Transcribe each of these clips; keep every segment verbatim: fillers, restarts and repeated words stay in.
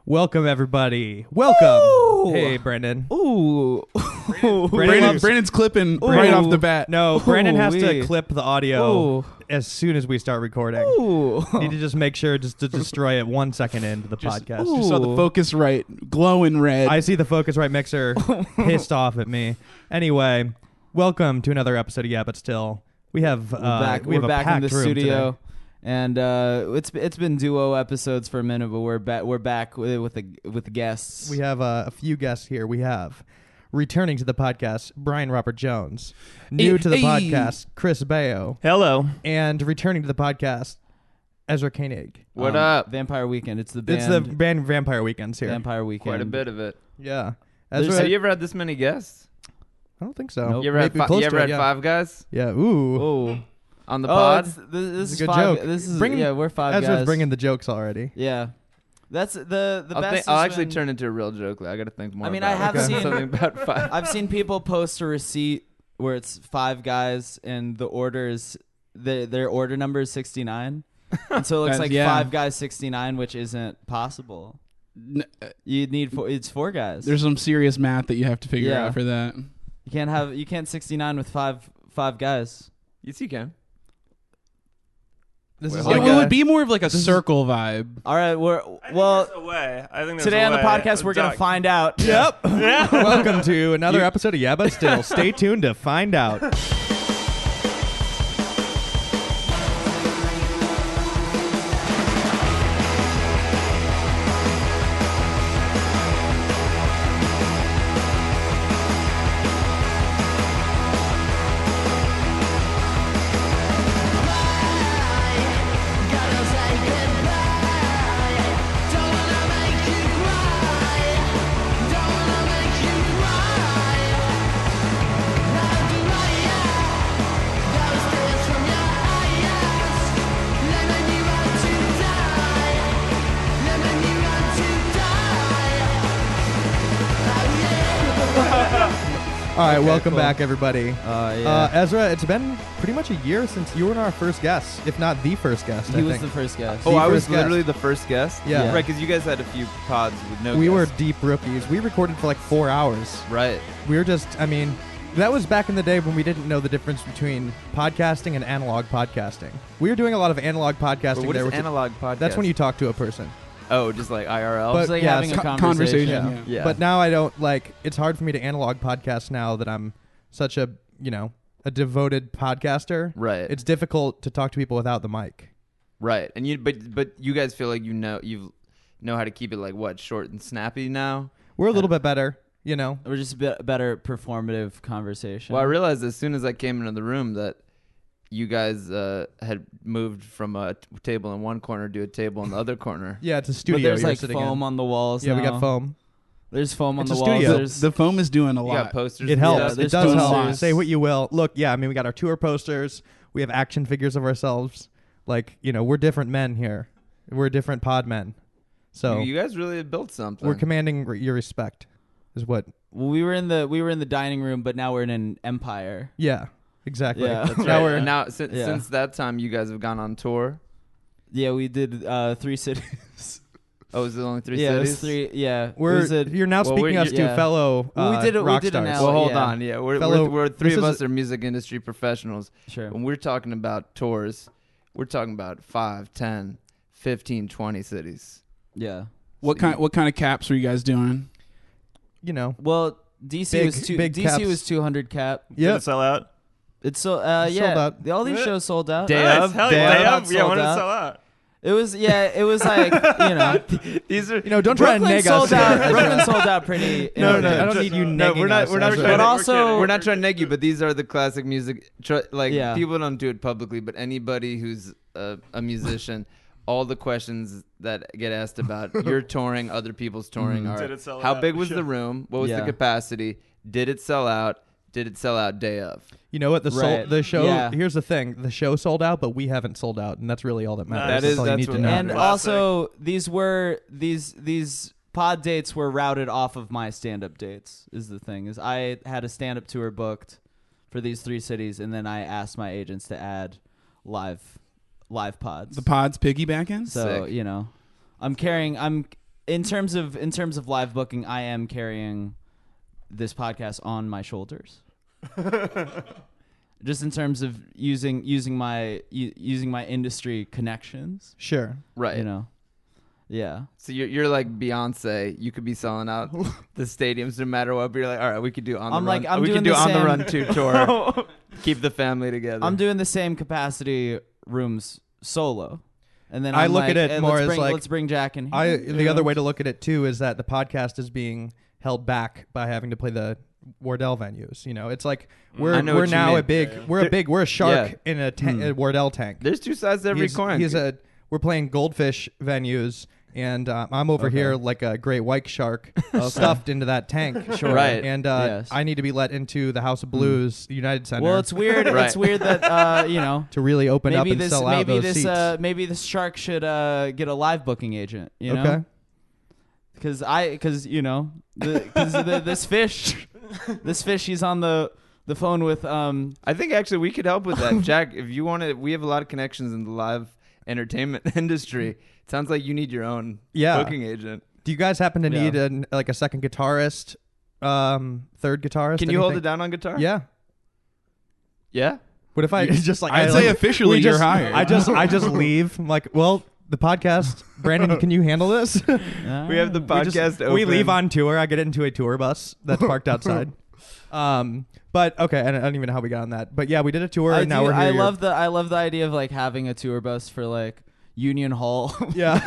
Welcome, everybody. Welcome. Ooh. Hey, Brandon. Ooh. Brandon, Brandon, Brandon's clipping Ooh. right off the bat. No, Brandon has Ooh, to wee. clip the audio Ooh. as soon as we start recording. Ooh. Need to just make sure just to destroy it one second into the Just- podcast. You saw the focus right, glowing red. I see the Focusrite mixer pissed off at me. Anyway, welcome to another episode of Yeah, But Still. We have uh, We're back, we have we're a back packed in the room studio. today. And uh, it's it's been duo episodes for a minute, but we're back we're back with with the with the guests. We have uh, a few guests here. We have returning to the podcast, Brian Robert Jones. New Hey, to the hey. podcast, Chris Bayo. Hello. And returning to the podcast, Ezra Koenig. What Um, up? Vampire Weekend. It's the band. It's the band Vampire Weekends here. Vampire Weekend. Quite a bit of it. Yeah. There's- Ezra, Have you ever had this many guests? I don't think so. Nope. You ever had, Maybe fi- close you ever to it, had yeah. five guys Yeah. Ooh. Oh, on the oh, pod? it's- this, this It's a is good five, joke. This is Bring- yeah, we're five Ezra's guys. bringing the jokes already. Yeah, that's the the I'll, best. think, is I'll actually when- turn into a real joke. I got to think more. I mean, about I have it. seen- something about five. I've seen people post a receipt where it's five guys and the order is the, their order number is sixty-nine. And so it looks That's- like yeah. five guys sixty-nine, which isn't possible. N- uh, You need four, it's four guys. There's some serious math that you have to figure Yeah. out for that. you can't have you can't sixty-nine with five five guys. Yes, you can. This Wait, is hold It, like on. it a, would be more of like a this is- circle vibe. All right, we're I think well there's a way. I think there's today a on the way. podcast we're gonna Doc- find out. Yep. Yeah. Welcome to another You- episode of Yeah, But Still. Stay tuned to find out. All right, Okay, welcome cool. back, everybody. Uh, yeah. Uh, Ezra, it's been pretty much a year since you were our first guest, if not the first guest. he I was think. the first guest. Oh, The I was first guest. literally the first guest. Yeah. Yeah. Right, because you guys had a few pods with no. we were guests. deep rookies. We recorded for like four hours. right. We were just, I mean, that was back in the day when we didn't know the difference between podcasting and analog podcasting. We were doing a lot of analog But podcasting what there. is which is- analog podcast? that's when you talk to a person. Oh, just like I R L. But- It's like yeah, having a co- conversation. conversation. Yeah. Yeah. yeah. But now I don't, like, it's hard for me to analog podcast now that I'm such a, you know, a devoted podcaster. right. It's difficult to talk to people without the mic. right. And you, but but you guys feel like you know you know how to keep it like what short and snappy now. We're a little bit better, you know. We're just a bit better performative conversation. Well, I realized as soon as I came into the room that you guys uh, had moved from a t- table in one corner to a table in the other corner. Yeah, it's a but studio there's you're like sitting foam in. on the walls. Yeah, we now. got foam. There's foam on It's the a walls. studio. There's The foam is doing a You got lot. posters. It and helps. Yeah, stuff? it there's does help. posters. Say what you will. Look, yeah, I mean, we got our tour posters. We have action figures of ourselves. Like, you know, we're different men here. We're different pod men. So you, you guys really have built something. we're commanding re- your respect, is what. well, we were in the we were in the dining room, but now we're in an empire. Yeah, exactly. Yeah. That's Now right. we're- And now since, Yeah. since that time, you guys have gone on tour. Yeah, we did uh, three cities. Oh, is it only three yeah, it cities? was three. Yeah, We're was it, you're now well, speaking we're- us to yeah. fellow Well, we uh, did it- we rock did an stars. hour. Well, hold yeah. on. Yeah, we're Fellow- we're, we're three this of is- us are music industry professionals. sure. When we're talking about tours, we're talking about five, ten, fifteen, twenty cities. Yeah. What kind? What kind of caps were you guys doing? You know. Well, D C Big- was two. big D C caps. was two hundred cap. Did Yep. it sell out? It's so uh Sold yeah. out. All these What? shows sold out. Day Nice. of, Hell day yeah. of. Day of? Yeah, Sold when did it out. sell out? It was yeah. It was like you know. These are You know, don't try and Brooklyn neg sold us. out. Brooklyn sold out pretty. No, in no, a I don't pinch. need you No, negging we're not- us, we're not Ezra. trying But to- also, We're not trying to neg you, but these are the classic music. Tr- like Yeah. people don't do it publicly, but anybody who's a, a musician, all the questions that get asked about your touring, other people's touring Mhm. are: Did it sell how out? big was Sure. the room? What was Yeah. the capacity? Did it sell out? Did it sell out day of? You know what? The sol- Right. the show. Yeah. Here's the thing: the show sold out, but we haven't sold out, and that's really all that matters. That that's is- all you that's need to what know. and Classic. also these were these these pod dates were routed off of my stand-up dates. Is the thing is I had a stand-up tour booked for these three cities, and then I asked my agents to add live live pods. The pods piggybacking. so Sick. you know, I'm carrying. I'm in terms of in terms of live booking, I am carrying this podcast on my shoulders. Just in terms of using using my u- using my industry connections, Sure. Right. you know. Yeah. So you're you're like Beyonce. You could be selling out the stadiums no matter what. But you're like, all right, we could do on the I'm run. like, I'm we doing could do the on the same- run two tour. Keep the family together. I'm doing the same capacity rooms solo. And then I I'm look like, at it eh, more let's as bring, like- let's bring Jack in here. I the Yeah. other way to look at it too is that the podcast is being held back by having to play the Wardell venues. You know, it's like we're I know we're what you now mean. a big Yeah. we're a There- big we're a shark yeah. in a, ta- Hmm. a Wardell tank. There's two sides to every he's, coin. He's a we're playing goldfish venues, and um, I'm over Okay. here like a great white shark stuffed into that tank. Sure. Right. And uh, Yes. I need to be let into the House of Blues United Center Well, it's weird. Right. It's weird that uh, you know, to really open up maybe and this sell out maybe those this seats. uh, maybe this shark should uh, get a live booking agent, you know? Okay. Cuz I cuz you know, the, cuz the, this fish this fish he's on the the phone with um I think actually we could help with that, Jack. If you want to, we have a lot of connections in the live entertainment industry. It sounds like you need your own Yeah. booking agent. Do you guys happen to Yeah. need an, like a second guitarist, um, third guitarist? Can you hold it anything? down on guitar? Yeah. Yeah. What if I just like I'd I, say like, officially we you're just- hired. I just I just leave. I'm like, well, the podcast, Brandon, can you handle this? We have the We podcast just- open. We leave on tour. I get into a tour bus that's parked outside. Um, but okay, I don't, I don't even know how we got on that. But yeah, we did a tour, I, and now do- we're here. I You're- love the I love the idea of like having a tour bus for like Union Hall. Yeah.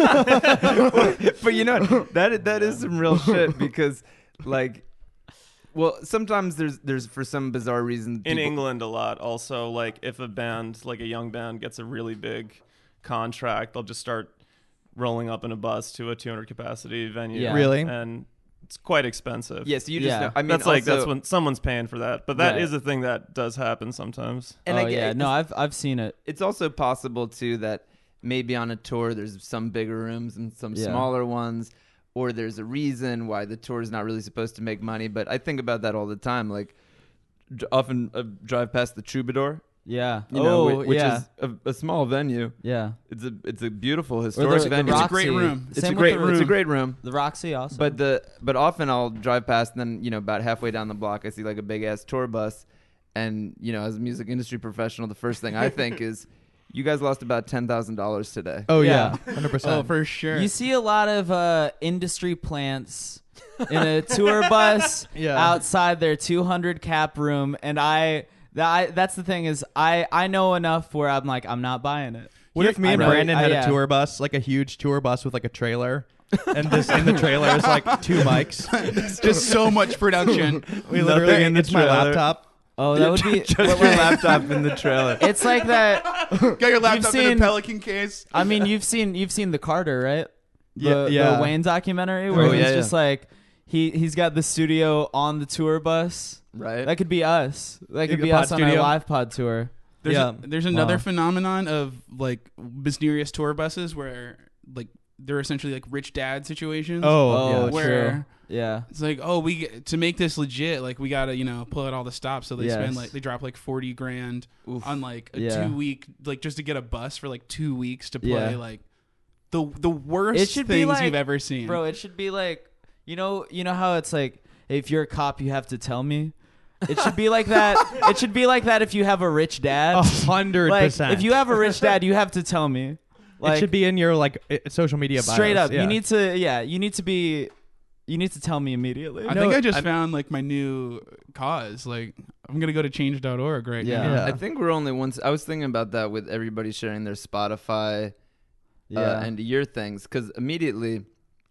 But you know that that is some real shit because, like, well, sometimes there's there's for some bizarre reason In people- England a lot. Also, like if a band, like a young band, gets a really big contract, they'll just start rolling up in a bus to a two hundred capacity venue. Yeah. Really? And it's quite expensive. Yeah, so you just Yeah. know. I mean, that's like also- that's when someone's paying for that. But that Right. is a thing that does happen sometimes. And oh I get- yeah, no, it's- I've I've seen it. it's also possible too that maybe on a tour there's some bigger rooms and some Yeah. smaller ones, or there's a reason why the tour is not really supposed to make money. But I think about that all the time. Like, d- often uh, drive past the Troubadour, Yeah. you know, oh whi- which yeah. is a, a small venue. yeah. It's a it's a beautiful Or historic the, venue. the It's a Roxy. great room. It's Same a with great the, it's a great room. The Roxy also. But the but often I'll drive past and then, you know, about halfway down the block I see like a big ass tour bus, and, you know, as a music industry professional, the first thing I think is, you guys lost about ten thousand dollars today. Oh Yeah. yeah, hundred percent. Oh, for sure. you see a lot of uh, industry plants in a tour bus Yeah. outside their two hundred cap room, and I, that, I that's the thing is I I know enough where I'm like I'm not buying it. What if me I and know. Brandon I- had yeah. a tour bus, like a huge tour bus with like a trailer, and just in the trailer is like two mics. It's just so much production. We literally, Nothing in the it's my trailer. laptop. Oh, that would be. Just but your wait, laptop in the trailer. It's like that. Got your laptop in seen- a Pelican case. I mean, you've seen you've seen the Carter, right? The, Yeah, yeah. the Wayne documentary where Oh, he's yeah, just like he he's got the studio on the tour bus. Right? That could be us. That could The be pod us on studio. our live pod tour. There's, Yeah. a, there's another Wow. phenomenon of like mysterious tour buses where like they're essentially like rich dad situations. Oh, Oh, yeah. true. where Yeah. it's like, oh, we get, to make this legit, like we gotta, you know, pull out all the stops. So they Yes. spend like they drop like forty grand Oof. on like a Yeah. two week, like just to get a bus for like two weeks to play Yeah. like the the worst It should be things like- you've ever seen. Bro, it should be like you know you know how it's like if you're a cop you have to tell me. It should be like that. It should be like that if you have a rich dad. A hundred Like percent. if you have a rich dad, you have to tell me. Like it should be in your like i- social media bios. straight up. Yeah. You need to yeah, you need to be you need to tell me immediately. I No, think I just I- found like my new cause. Like I'm gonna go to change dot org right Yeah. now. Yeah. I think we're only once. I was thinking about that with everybody sharing their Spotify yeah. uh, and your things, because immediately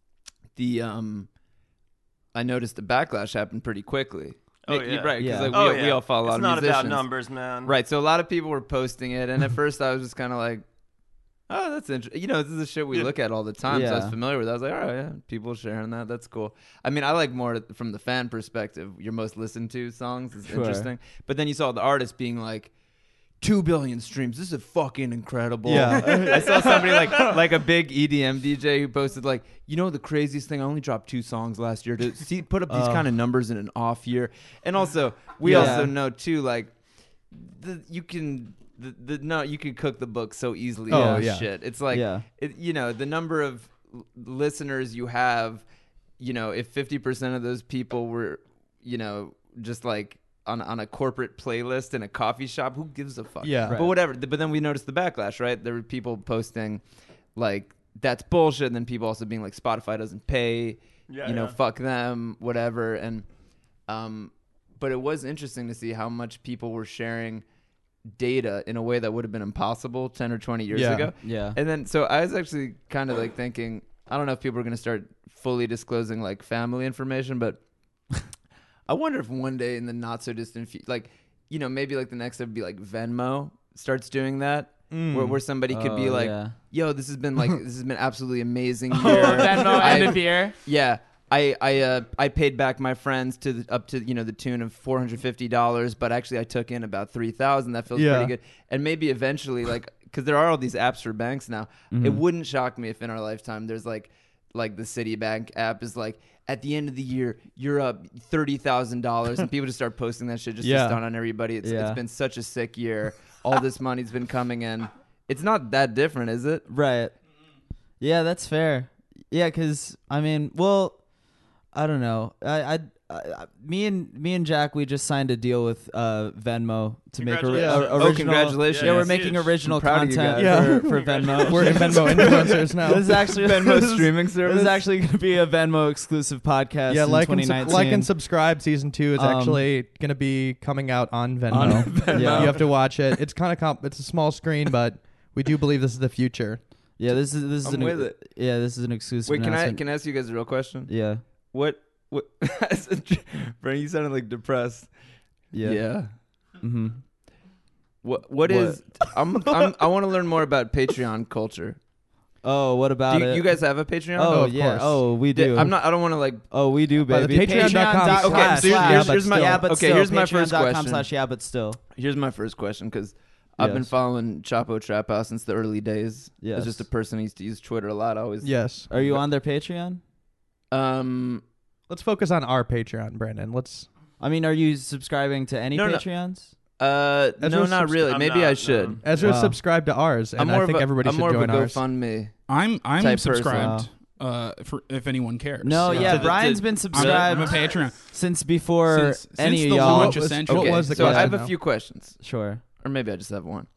the um, I noticed the backlash happened pretty quickly. Oh, Nick, you- yeah. right? Because Yeah. like, oh we, yeah. we all follow a lot it's of not musicians. about numbers, man. Right. So a lot of people were posting it, and at first I was just kind of like, "Oh, that's interesting." You know, this is the shit we Yeah. look at all the time. So I was Yeah. familiar with it. I was like, "All right, yeah, people sharing that. That's cool." I mean, I like more from the fan perspective. Your most listened to songs is Sure. interesting, but then you saw the artist being like, two billion streams. This is fucking incredible." Yeah. I saw somebody like like a big E D M D J who posted like, you know, the craziest thing, I only dropped two songs last year to see put up these Uh. kind of numbers in an off year. And also, we Yeah. also know too, like, the you can the, the no you can cook the book so easily. Oh, on yeah. shit. It's like Yeah. it, you know, the number of l- listeners you have, you know, if fifty percent of those people were, you know, just like on on a corporate playlist in a coffee shop, who gives a fuck? Yeah. Right. But whatever. Th- But then we noticed the backlash, right? There were people posting like that's bullshit, and then people also being like Spotify doesn't pay, Yeah, you know, yeah. fuck them, whatever. And um, but it was interesting to see how much people were sharing data in a way that would have been impossible ten or twenty years Yeah. ago. Yeah. And then, so I was actually kind of like thinking, I don't know if people are going to start fully disclosing like family information, but I wonder if one day in the not so distant future, like, you know, maybe like the next step would be like Venmo starts doing that, Mm. where, where somebody could be Oh, like, yeah. yo, this has been like, this has been absolutely amazing Oh, year. Venmo I- end of year. Yeah. I I uh, I paid back my friends to the, up to you know the tune of four hundred fifty dollars, but actually I took in about three thousand. That feels Yeah. pretty good. And maybe eventually, like, because there are all these apps for banks now, it Mhm. wouldn't shock me if in our lifetime there's like like the Citibank app is like at the end of the year you're up thirty thousand dollars, and people just start posting that shit just Yeah. to stun on everybody. It's Yeah. it's been such a sick year. All this money's been coming in. It's not that different, is it? Right. Yeah, that's fair. Yeah, because I mean, well, I don't know. I, I, I, me and me and Jack, we just signed a deal with uh, Venmo to make a, Congratulations. a, Oh, original. congratulations. Yeah, we're That's making huge. original I'm proud of you content guys. for, for Venmo. We're Venmo influencers now. This is actually Venmo this is- streaming This service. is actually going to be a Venmo exclusive podcast. yeah, in like and, twenty nineteen. sub- like and subscribe. Season two is Um, actually going to be coming out on Venmo. On Venmo. You have to watch it. It's kind of comp- it's a small screen, but we do believe this is the future. Yeah, this is this is I'm an with it. yeah, this is an exclusive. Wait, can I announcement. can I ask you guys a real question? Yeah, What what? Brandon, you sounded like depressed. yeah, Mm-hmm. What what What? is? I'm, I'm I want to learn more about Patreon culture. Oh, what about Do you, it? you guys have a Patreon? Oh, Oh, of yeah. course. Oh, we do. I'm not. I don't want to like. Oh, we do, By the baby. patreon dot com Patreon.com Okay, so here's- slash- here's- yeah, here's but my- still. yeah, but okay, still, here's my first patreon dot com question. slash yeah, but still. Here's my first question because I've been Yes. following Chapo Trap House since the early days. Yes. As just a person who used to use Twitter a lot. I always. Yes. Are you on their Patreon? Um. Let's focus on our Patreon, Brandon. Let's. I mean, are you subscribing to any No, no. Patreons? Uh. As no, we're not subs- really. I'm Maybe not, I no. should. Ezra Wow. subscribed to ours, and I'm more I think of a, everybody I'm should more join of a ours. GoFundMe. I'm I'm Type person. subscribed. Uh, for if anyone cares. No, Yeah. yeah, To the- Brian's to- been I'm, subscribed I'm a Patreon. since before Since- since any the of y'all. launch, What was- essentially. what Okay, was the so I question have a now? few questions, Sure. or maybe I just have one.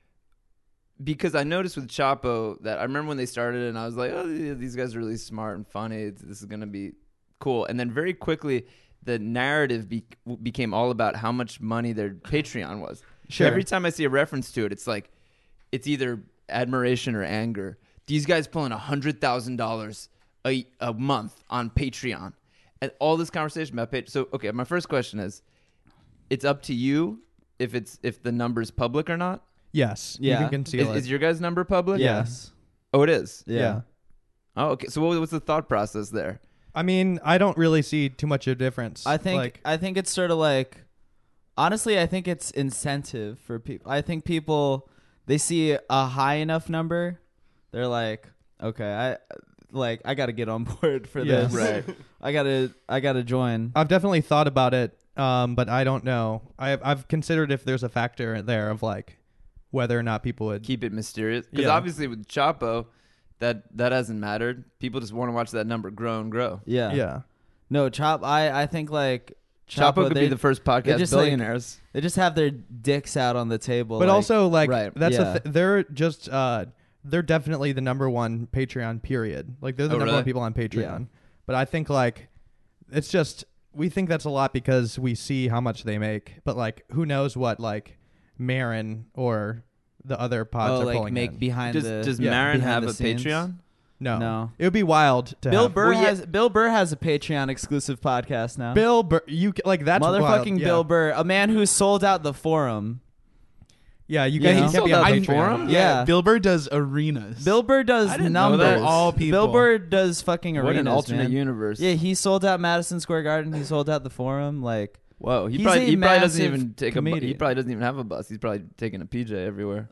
Because I noticed with Chapo that I remember when they started, and I was like, "Oh, yeah, these guys are really smart and funny. It's- This is gonna be cool." And then very quickly, the narrative be- became all about how much money their Patreon was. Sure. Every time I see a reference to it, it's like it's either admiration or anger. These guys pulling a hundred thousand dollars a a month on Patreon, and all this conversation about Patreon. So, okay, my first question is, it's up to you if it's if the number's public or not. Yes. Yeah. You can Is, conceal it. is your guys' number public? Yes. Oh, it is. Yeah. Yeah. Oh, okay. So, what, what's the thought process there? I mean, I don't really see too much of a difference. I think Like, I think it's sort of like honestly, I think it's incentive for people. I think people they see a high enough number, they're like, okay, I like I got to get on board for Yes. this. Right. I got to I got to join. I've definitely thought about it, um, but I don't know. I've I've considered if there's a factor there of like whether or not people would. Keep it mysterious, because Yeah. obviously with Chapo, that that hasn't mattered. People just want to watch that number grow and grow. Yeah. Yeah. No, Chop I I think like Chapo, Chapo could they, be the first podcast just, like, billionaires. they just have their dicks out on the table. But like- also, like, Right. that's Yeah. the th- they're just uh, they're definitely the number one Patreon. Period. Like, they're the Oh, number really? one people on Patreon. Yeah. But I think like it's just we think that's a lot because we see how much they make. But like, who knows what like Marin or the other pods oh, are like pulling make in. behind Does the Does yeah, Marin behind have the a scenes. Patreon? no. No. It would be wild to Bill have. Burr Well, yeah. has Bill Burr has a Patreon exclusive podcast now. Bill Burr, you c- like that's wild. Motherfucking Yeah. Bill Burr, a man who sold out the forum. Yeah, you You can't, know? you He can't be sold on out Patreon. the forum? Yeah. Bill Burr does arenas. Bill Burr does I didn't know numbers. that. Of all people. Bill Burr does fucking What arenas, an alternate man. universe. Yeah, he sold out Madison Square Garden. He sold out the Forum. Like, Whoa. He He's probably a he probably doesn't massive even take a. Bu- he comedian. probably doesn't even have a bus. He's probably taking a P J everywhere.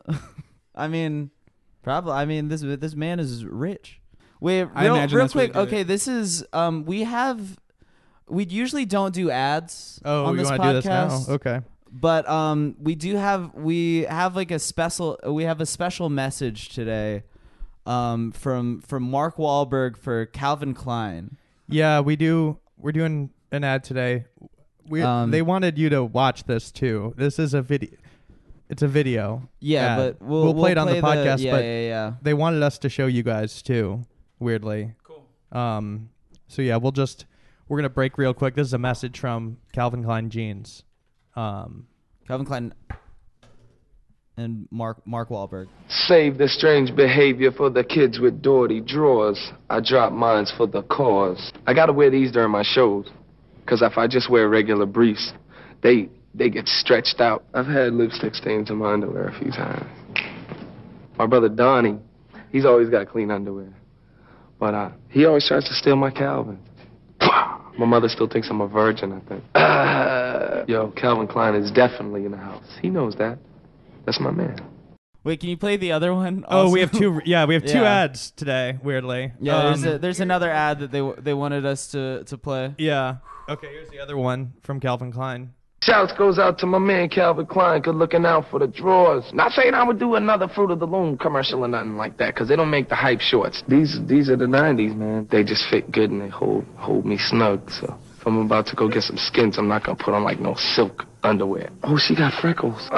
I mean, probably. I mean, this this man is rich. Wait, I real, imagine real that's what quick. he did. Okay, this is um, we have. We usually don't do ads Oh, on you this want podcast. to do this now? Okay. But um, we do have we have like a special we have a special message today. um, from from Mark Wahlberg for Calvin Klein. Yeah, we do. We're doing an ad today. We Um, they wanted you to watch this too. This is a video. It's a video. Yeah, ad. but we'll, play it on the podcast. yeah, but yeah, yeah. they wanted us to show you guys too. Weirdly. Cool. Um. So yeah, we'll just we're gonna break real quick. This is a message from Calvin Klein jeans. Um. Calvin Klein and Mark Mark Wahlberg. Save the strange behavior for the kids with dirty drawers. I drop mines for the cause. I gotta wear these during my shows, cause if I just wear regular briefs, they they get stretched out. I've had lipstick stains in my underwear a few times. My brother Donnie, he's always got clean underwear, but uh, he always tries to steal my Calvin. My mother still thinks I'm a virgin, I think. Uh, yo, Calvin Klein is definitely in the house. He knows that. That's my man. Wait, can you play the other one? Oh, we also? have two. Yeah, we have two Yeah. ads today. Weirdly. Yeah, there's Um, a, there's another ad that they w- they wanted us to to play. Yeah. Okay. Here's the other one from Calvin Klein. Shouts goes out to my man Calvin Klein, good looking out for the drawers. Not saying I would do another Fruit of the Loom commercial or nothing like that, because they don't make the hype shorts. These these are the nineties, man. They just fit good and they hold hold me snug. So if I'm about to go get some skins, I'm not going to put on like no silk underwear. Oh, she got freckles.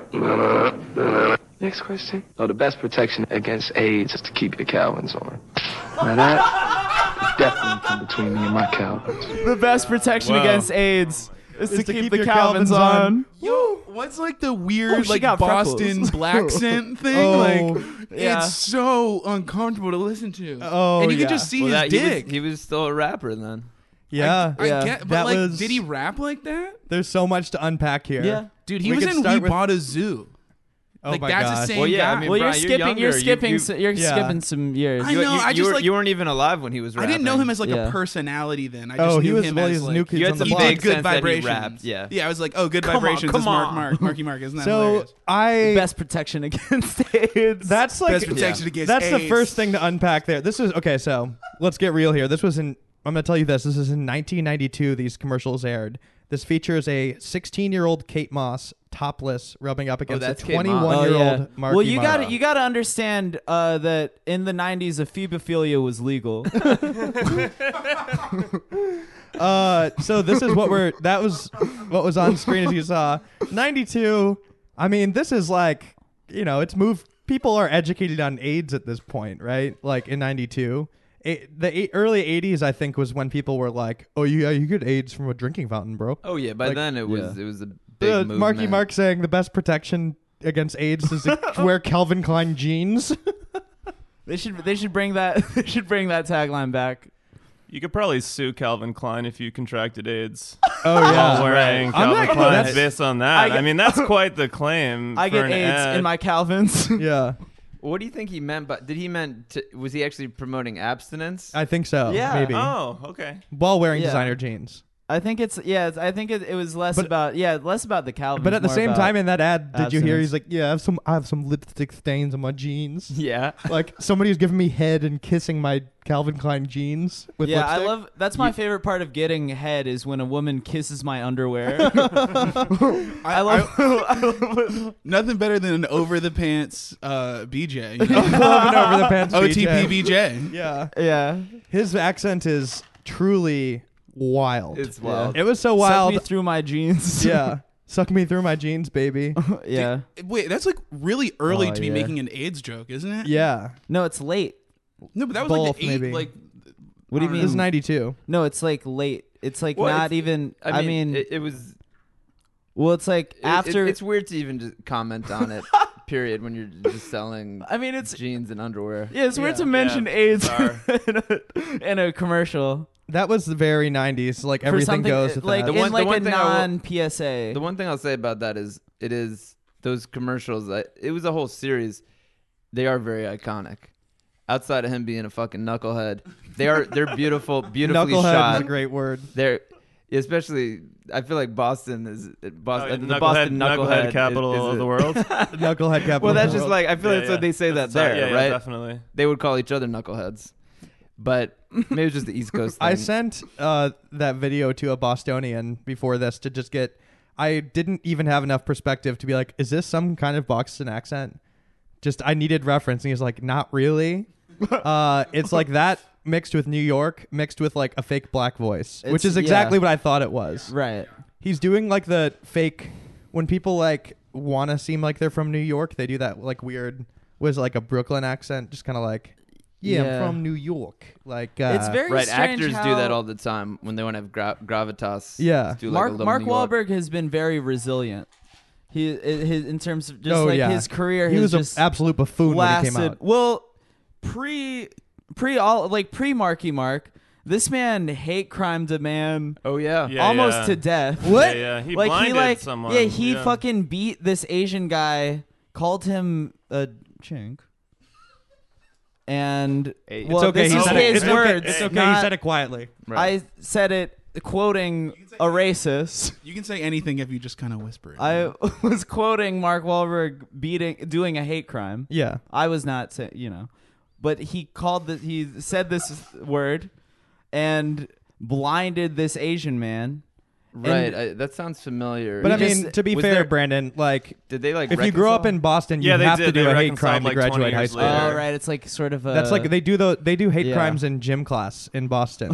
Next question. Oh, the best protection against AIDS is to keep your Calvins on. Now that definitely come between me and my Calvins. The best protection Wow. against AIDS is, to, to keep, keep the your Calvins, Calvins on. on. Yo, what's like the Oh, weird she like got Boston freckles. black scent thing? Oh, like yeah. it's so uncomfortable to listen to. Oh, and you yeah. can just see Well, his that, he, was, dick. he was still a rapper then. Yeah. I Yeah. get, but That like, was- did he rap like that? There's so much to unpack here. Yeah. Dude, he We was could in start We with- Bought a Zoo. Oh like my that's gosh. the same Well, yeah, I guy. mean, Well, you're Brian, you're skipping. You're, younger. You- skipping. you- s- you're Yeah. skipping some years. I You, know, you, I you just, were, like- you weren't even alive when he was I rapping. didn't know him as like Yeah. a personality then. I Oh, just he knew was him well, as he's like New Kids You had on the some he Block. did big good sense that he vibrations. rapped, yeah. yeah, I was like, oh, good Come on, vibrations. come That's Mark on. Mark Marky Mark. Isn't that So hilarious? I Best protection against AIDS. that's like Best protection against that's the AIDS. first thing to unpack there. This is okay. So let's get real here. This was in. I'm gonna tell you this. This is in nineteen ninety-two. These commercials aired. This features a sixteen-year-old Kate Moss topless rubbing up against a that's Kate Moss. twenty-one-year-old Oh, yeah. Marky Well, you Mark. got to you got to understand uh, that in the nineties, ephebophilia was legal. Uh, so this is what we're. That was what was on screen as you saw. ninety-two. I mean, this is like, you know, it's moved. People are educated on AIDS at this point, right? Like in ninety-two. It, the eight, early eighties, I think, was when people were like, "Oh, yeah, you get AIDS from a drinking fountain, bro." Oh yeah, by Like- then it was Yeah. it was a big Uh, movement. Marky Mark saying the best protection against AIDS is to wear Calvin Klein jeans. They should they should bring that they should bring that tagline back. You could probably sue Calvin Klein if you contracted AIDS. Oh While wearing I'm Calvin not- Klein that's- based on that. I I, get- mean, that's quite the claim. I for get an AIDS ad. in my Calvins. yeah, What do you think he meant? But did he meant? To, was he actually promoting abstinence? I think so. Yeah. maybe Oh, okay. while wearing Yeah. designer jeans. I think it's yeah. It's, I think it, it was less But- about yeah less about the Calvins. But at the more same about- time, in that ad, did you hear? abstinence. He's like, "Yeah, I have some. I have some lipstick stains on my jeans." Yeah. Like somebody's giving me head and kissing my Calvin Klein jeans with yeah, lipstick. I love. That's my favorite part of getting head is when a woman kisses my underwear. I love. Nothing better than an over the pants uh, B J. You know? Loving over the pants. O T P B J. B J. Yeah, yeah, his accent is truly wild. It's wild. it was so Suck wild. me through my jeans. Yeah, suck me through my jeans, baby. yeah. Wait, that's like really early Oh, to be yeah. making an AIDS joke, isn't it? Yeah, No, it's late. No, but that was Both, like the eight, maybe. like. What do you I don't mean? this is ninety-two. No, it's like late. It's like Well, not it's- even. I mean, it, it was well, it's like it- after. It, it's weird to even just comment on it. Period. When you're just selling I mean, it's jeans and underwear. yeah, it's weird Yeah. to mention Yeah, AIDS bizarre. in, a, in a commercial. That was the very nineties. Like For everything something, goes with like that. The one- in the like one a thing I will- non P S A. The one thing I'll say about that is it is those commercials. That, it was a whole series. They are very iconic. Outside of him being a fucking knucklehead, they are they're beautiful, beautifully Knucklehead shot. is a great word. They're especially. I feel like Boston is Boston, Uh, the knucklehead, Boston knucklehead, knucklehead capital is, is of a- the world. Knucklehead capital. Well, of that's the just world. like I feel Yeah, like so yeah. they say that That's not- there, yeah, yeah, right? definitely. They would call each other knuckleheads, but maybe it's just the East Coast. Thing. I sent uh, that video to a Bostonian before this to just get. I didn't even have enough perspective to be like, is this some kind of Boston accent? Just I needed reference, and he's like, not really. Uh, it's like that mixed with New York, mixed with like a fake black voice, which It's- is exactly yeah. what I thought it was. Right. He's doing like the fake when people like want to seem like they're from New York. They do that like weird was like a Brooklyn accent, just kind of like, yeah, Yeah. I'm from New York. Like uh, It's very Right, strange actors how do that all the time when they want to have gra- gravitas. Yeah. Just do like a Mark little Mark New York. Wahlberg has been very resilient. He i- his in terms of just oh, like yeah. his career. He has was an just absolute buffoon when he came lasted. out. Well, pre pre all like pre Marky Mark, this man hate crimed a man Oh yeah. Yeah, almost yeah. to death. What? Yeah, yeah. He like blinded he like someone. yeah he fucking beat this Asian guy, called him a chink. And Hey, it's well, okay. this He is said his it. It's words. okay. It's okay. not- He said it quietly. Right. I said it quoting a racist. You can say anything if you just kind of whisper it. I was quoting Mark Wahlberg beating, doing a hate crime. Yeah. I was not saying, you know, but he called the, he said this word and blinded this Asian man. Right. And- I, that sounds familiar. But I He mean, just- to be was fair, there- Brandon, like did they like? if you grew up reconcile? in Boston, you Yeah, they have did. to do They a hate reconciled, crime like, to twenty graduate high years school. later. Oh, right. It's like sort of a. That's like they do the they do hate yeah. crimes in gym class in Boston.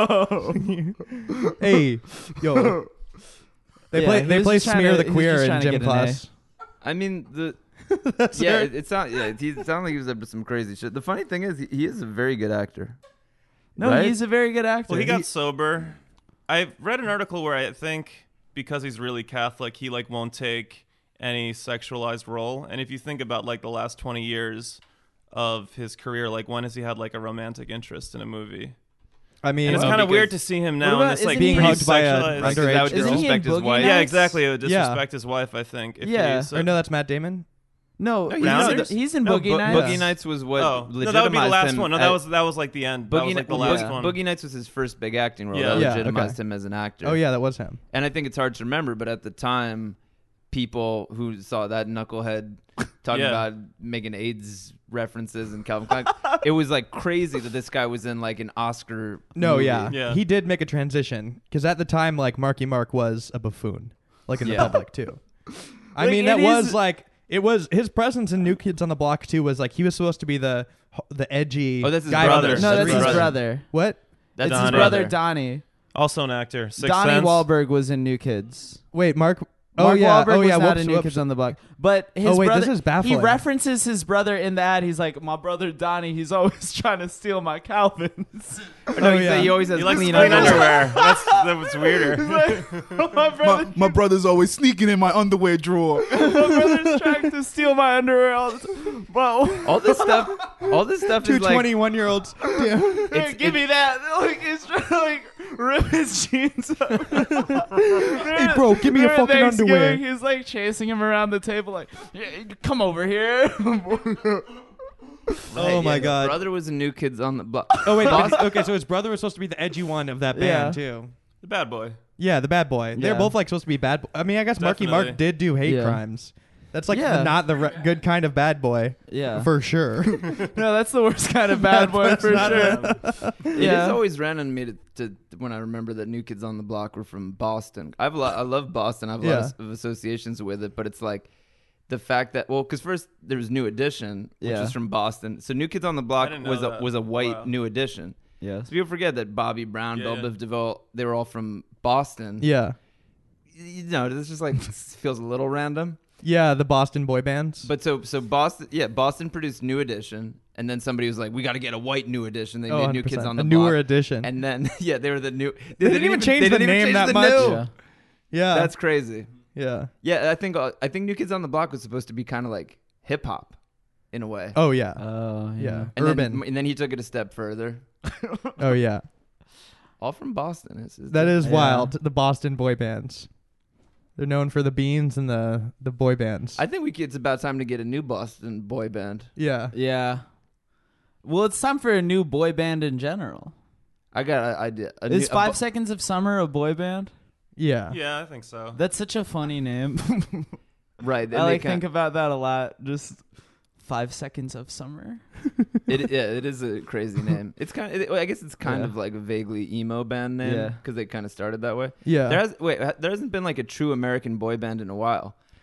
Hey, yo, they Yeah, play he they was play just trying smear to- the he was queer just in trying to gym get an class. I mean the. That's yeah, right. it, it sounds yeah. He it sounded like he was up to some crazy shit. The funny thing is, he, he is a very good actor. No, right? he's a very good actor. Well, he got sober. I've read an article where I think because he's really Catholic, he like won't take any sexualized role. And if you think about like the last twenty years of his career, like when has he had like a romantic interest in a movie? I mean, And it's Well, kind of because- weird to see him now about- in this like isn't he being hugged by a pre-sexualized- Right, 'cause that would underage Isn't girl. he in disrespect his Boogie wife. Yeah, Nights? exactly. It would Yeah. disrespect his wife, I think. If Yeah. He, so, Or no, that's Matt Damon. No, No, he's, Rounders? in, he's in No, Boogie Bo- Nights. Boogie Nights was what oh, legitimized no, that would be the last him one. No, at- that was that was like the end. That Boogie, was like the Ni- last Boogie, one. Boogie Nights was his first big acting role. Yeah. That Yeah, legitimized okay. him as an actor. Oh yeah, that was him. And I think it's hard to remember, but at the time, people who saw that knucklehead talking Yeah. about making AIDS references and Calvin Klein, it was like crazy that this guy was in like an Oscar. No, movie. yeah. Yeah. he did make a transition because at the time, like Marky Mark was a buffoon, like in the Yeah. public too. I Like, mean, it that was is- like it was his presence in New Kids on the Block too. Was like he was supposed to be the the edgy. Oh, that's his guy brother. from no, the that's his street. brother. What? That's it's his his Donnie. brother Donnie. Also an actor. Sixth Donnie Sense. Wahlberg was in New Kids. Wait, Mark. Oh Mark yeah. Wahlberg oh was yeah. not Whoops, in New whoops. Kids on the Block, but his Oh, wait, brother. this is He baffling. references his brother in the ad. He's like, "My brother Donnie. He's always trying to steal my Calvins." No, Oh, he, yeah. he always has He likes clean clean underwear. underwear. That's that was weirder. He's like, "My my, brother, my brother's always sneaking in my underwear drawer. my brother's trying to steal my underwear all the time." But All this stuff, all this stuff Two is like twenty-one-year-olds. Yeah. it's, give me that. Like he's trying to like rip his jeans up. Hey, bro, give me your During fucking Thanksgiving, underwear. He's like chasing him around the table, like, yeah, "Come over here." Right, Oh my yeah, God. His brother was in New Kids on the Block. Oh wait. but- okay, so his brother was supposed to be the edgy one of that band Yeah. too. The bad boy. Yeah, the bad boy. They're Yeah. both like supposed to be bad. Bo- I mean, I guess Marky Definitely. Mark did do hate Yeah. crimes. That's like Yeah. the, not the re- good kind of bad boy Yeah. for sure. No, that's the worst kind of bad boy That's for not sure. It Yeah. is always random to me to, to when I remember that New Kids on the Block were from Boston. I have a lot, I love Boston. I have a Yeah. lot of associations with it, but it's like the fact that well, because first there was New Edition, which Yeah. is from Boston. So New Kids on the Block I didn't know was a that. was a white Wow. New Edition. Yes. So people forget that Bobby Brown, Yeah, Belle yeah. Biv DeVoe, they were all from Boston. yeah, You know, it's just like feels a little random. yeah, the Boston boy bands. But so so Boston, yeah, Boston produced New Edition, and then somebody was like, "We got to get a white New Edition." They Oh, made New one hundred Kids percent. on the a newer Block. edition. And then yeah, they were the new. They didn't even change they the didn't even name change that the much. new. Yeah. yeah, That's crazy. yeah. Yeah, I think uh, I think New Kids on the Block was supposed to be kind of like hip hop, in a way. Oh yeah, Oh, yeah. and Urban. Then, and then he took it a step further. oh yeah. All from Boston. It's, it's That is Yeah. wild. The Boston boy bands. They're known for the beans and the the boy bands. I think we it's about time to get a new Boston boy band. yeah. Yeah. Well, it's time for a new boy band in general. I got an idea. A Is new, Five a, Seconds of Summer a boy band? Yeah. Yeah, I think so. That's such a funny name. right? and I they like kinda- think about that a lot. Just Five Seconds of Summer. It, yeah, it is a crazy name. It's kind of. It, well, I guess it's kind Yeah. of like a vaguely emo band name Yeah. because they kind of started that way. Yeah. There has wait, ha- there hasn't been like a true American boy band in a while.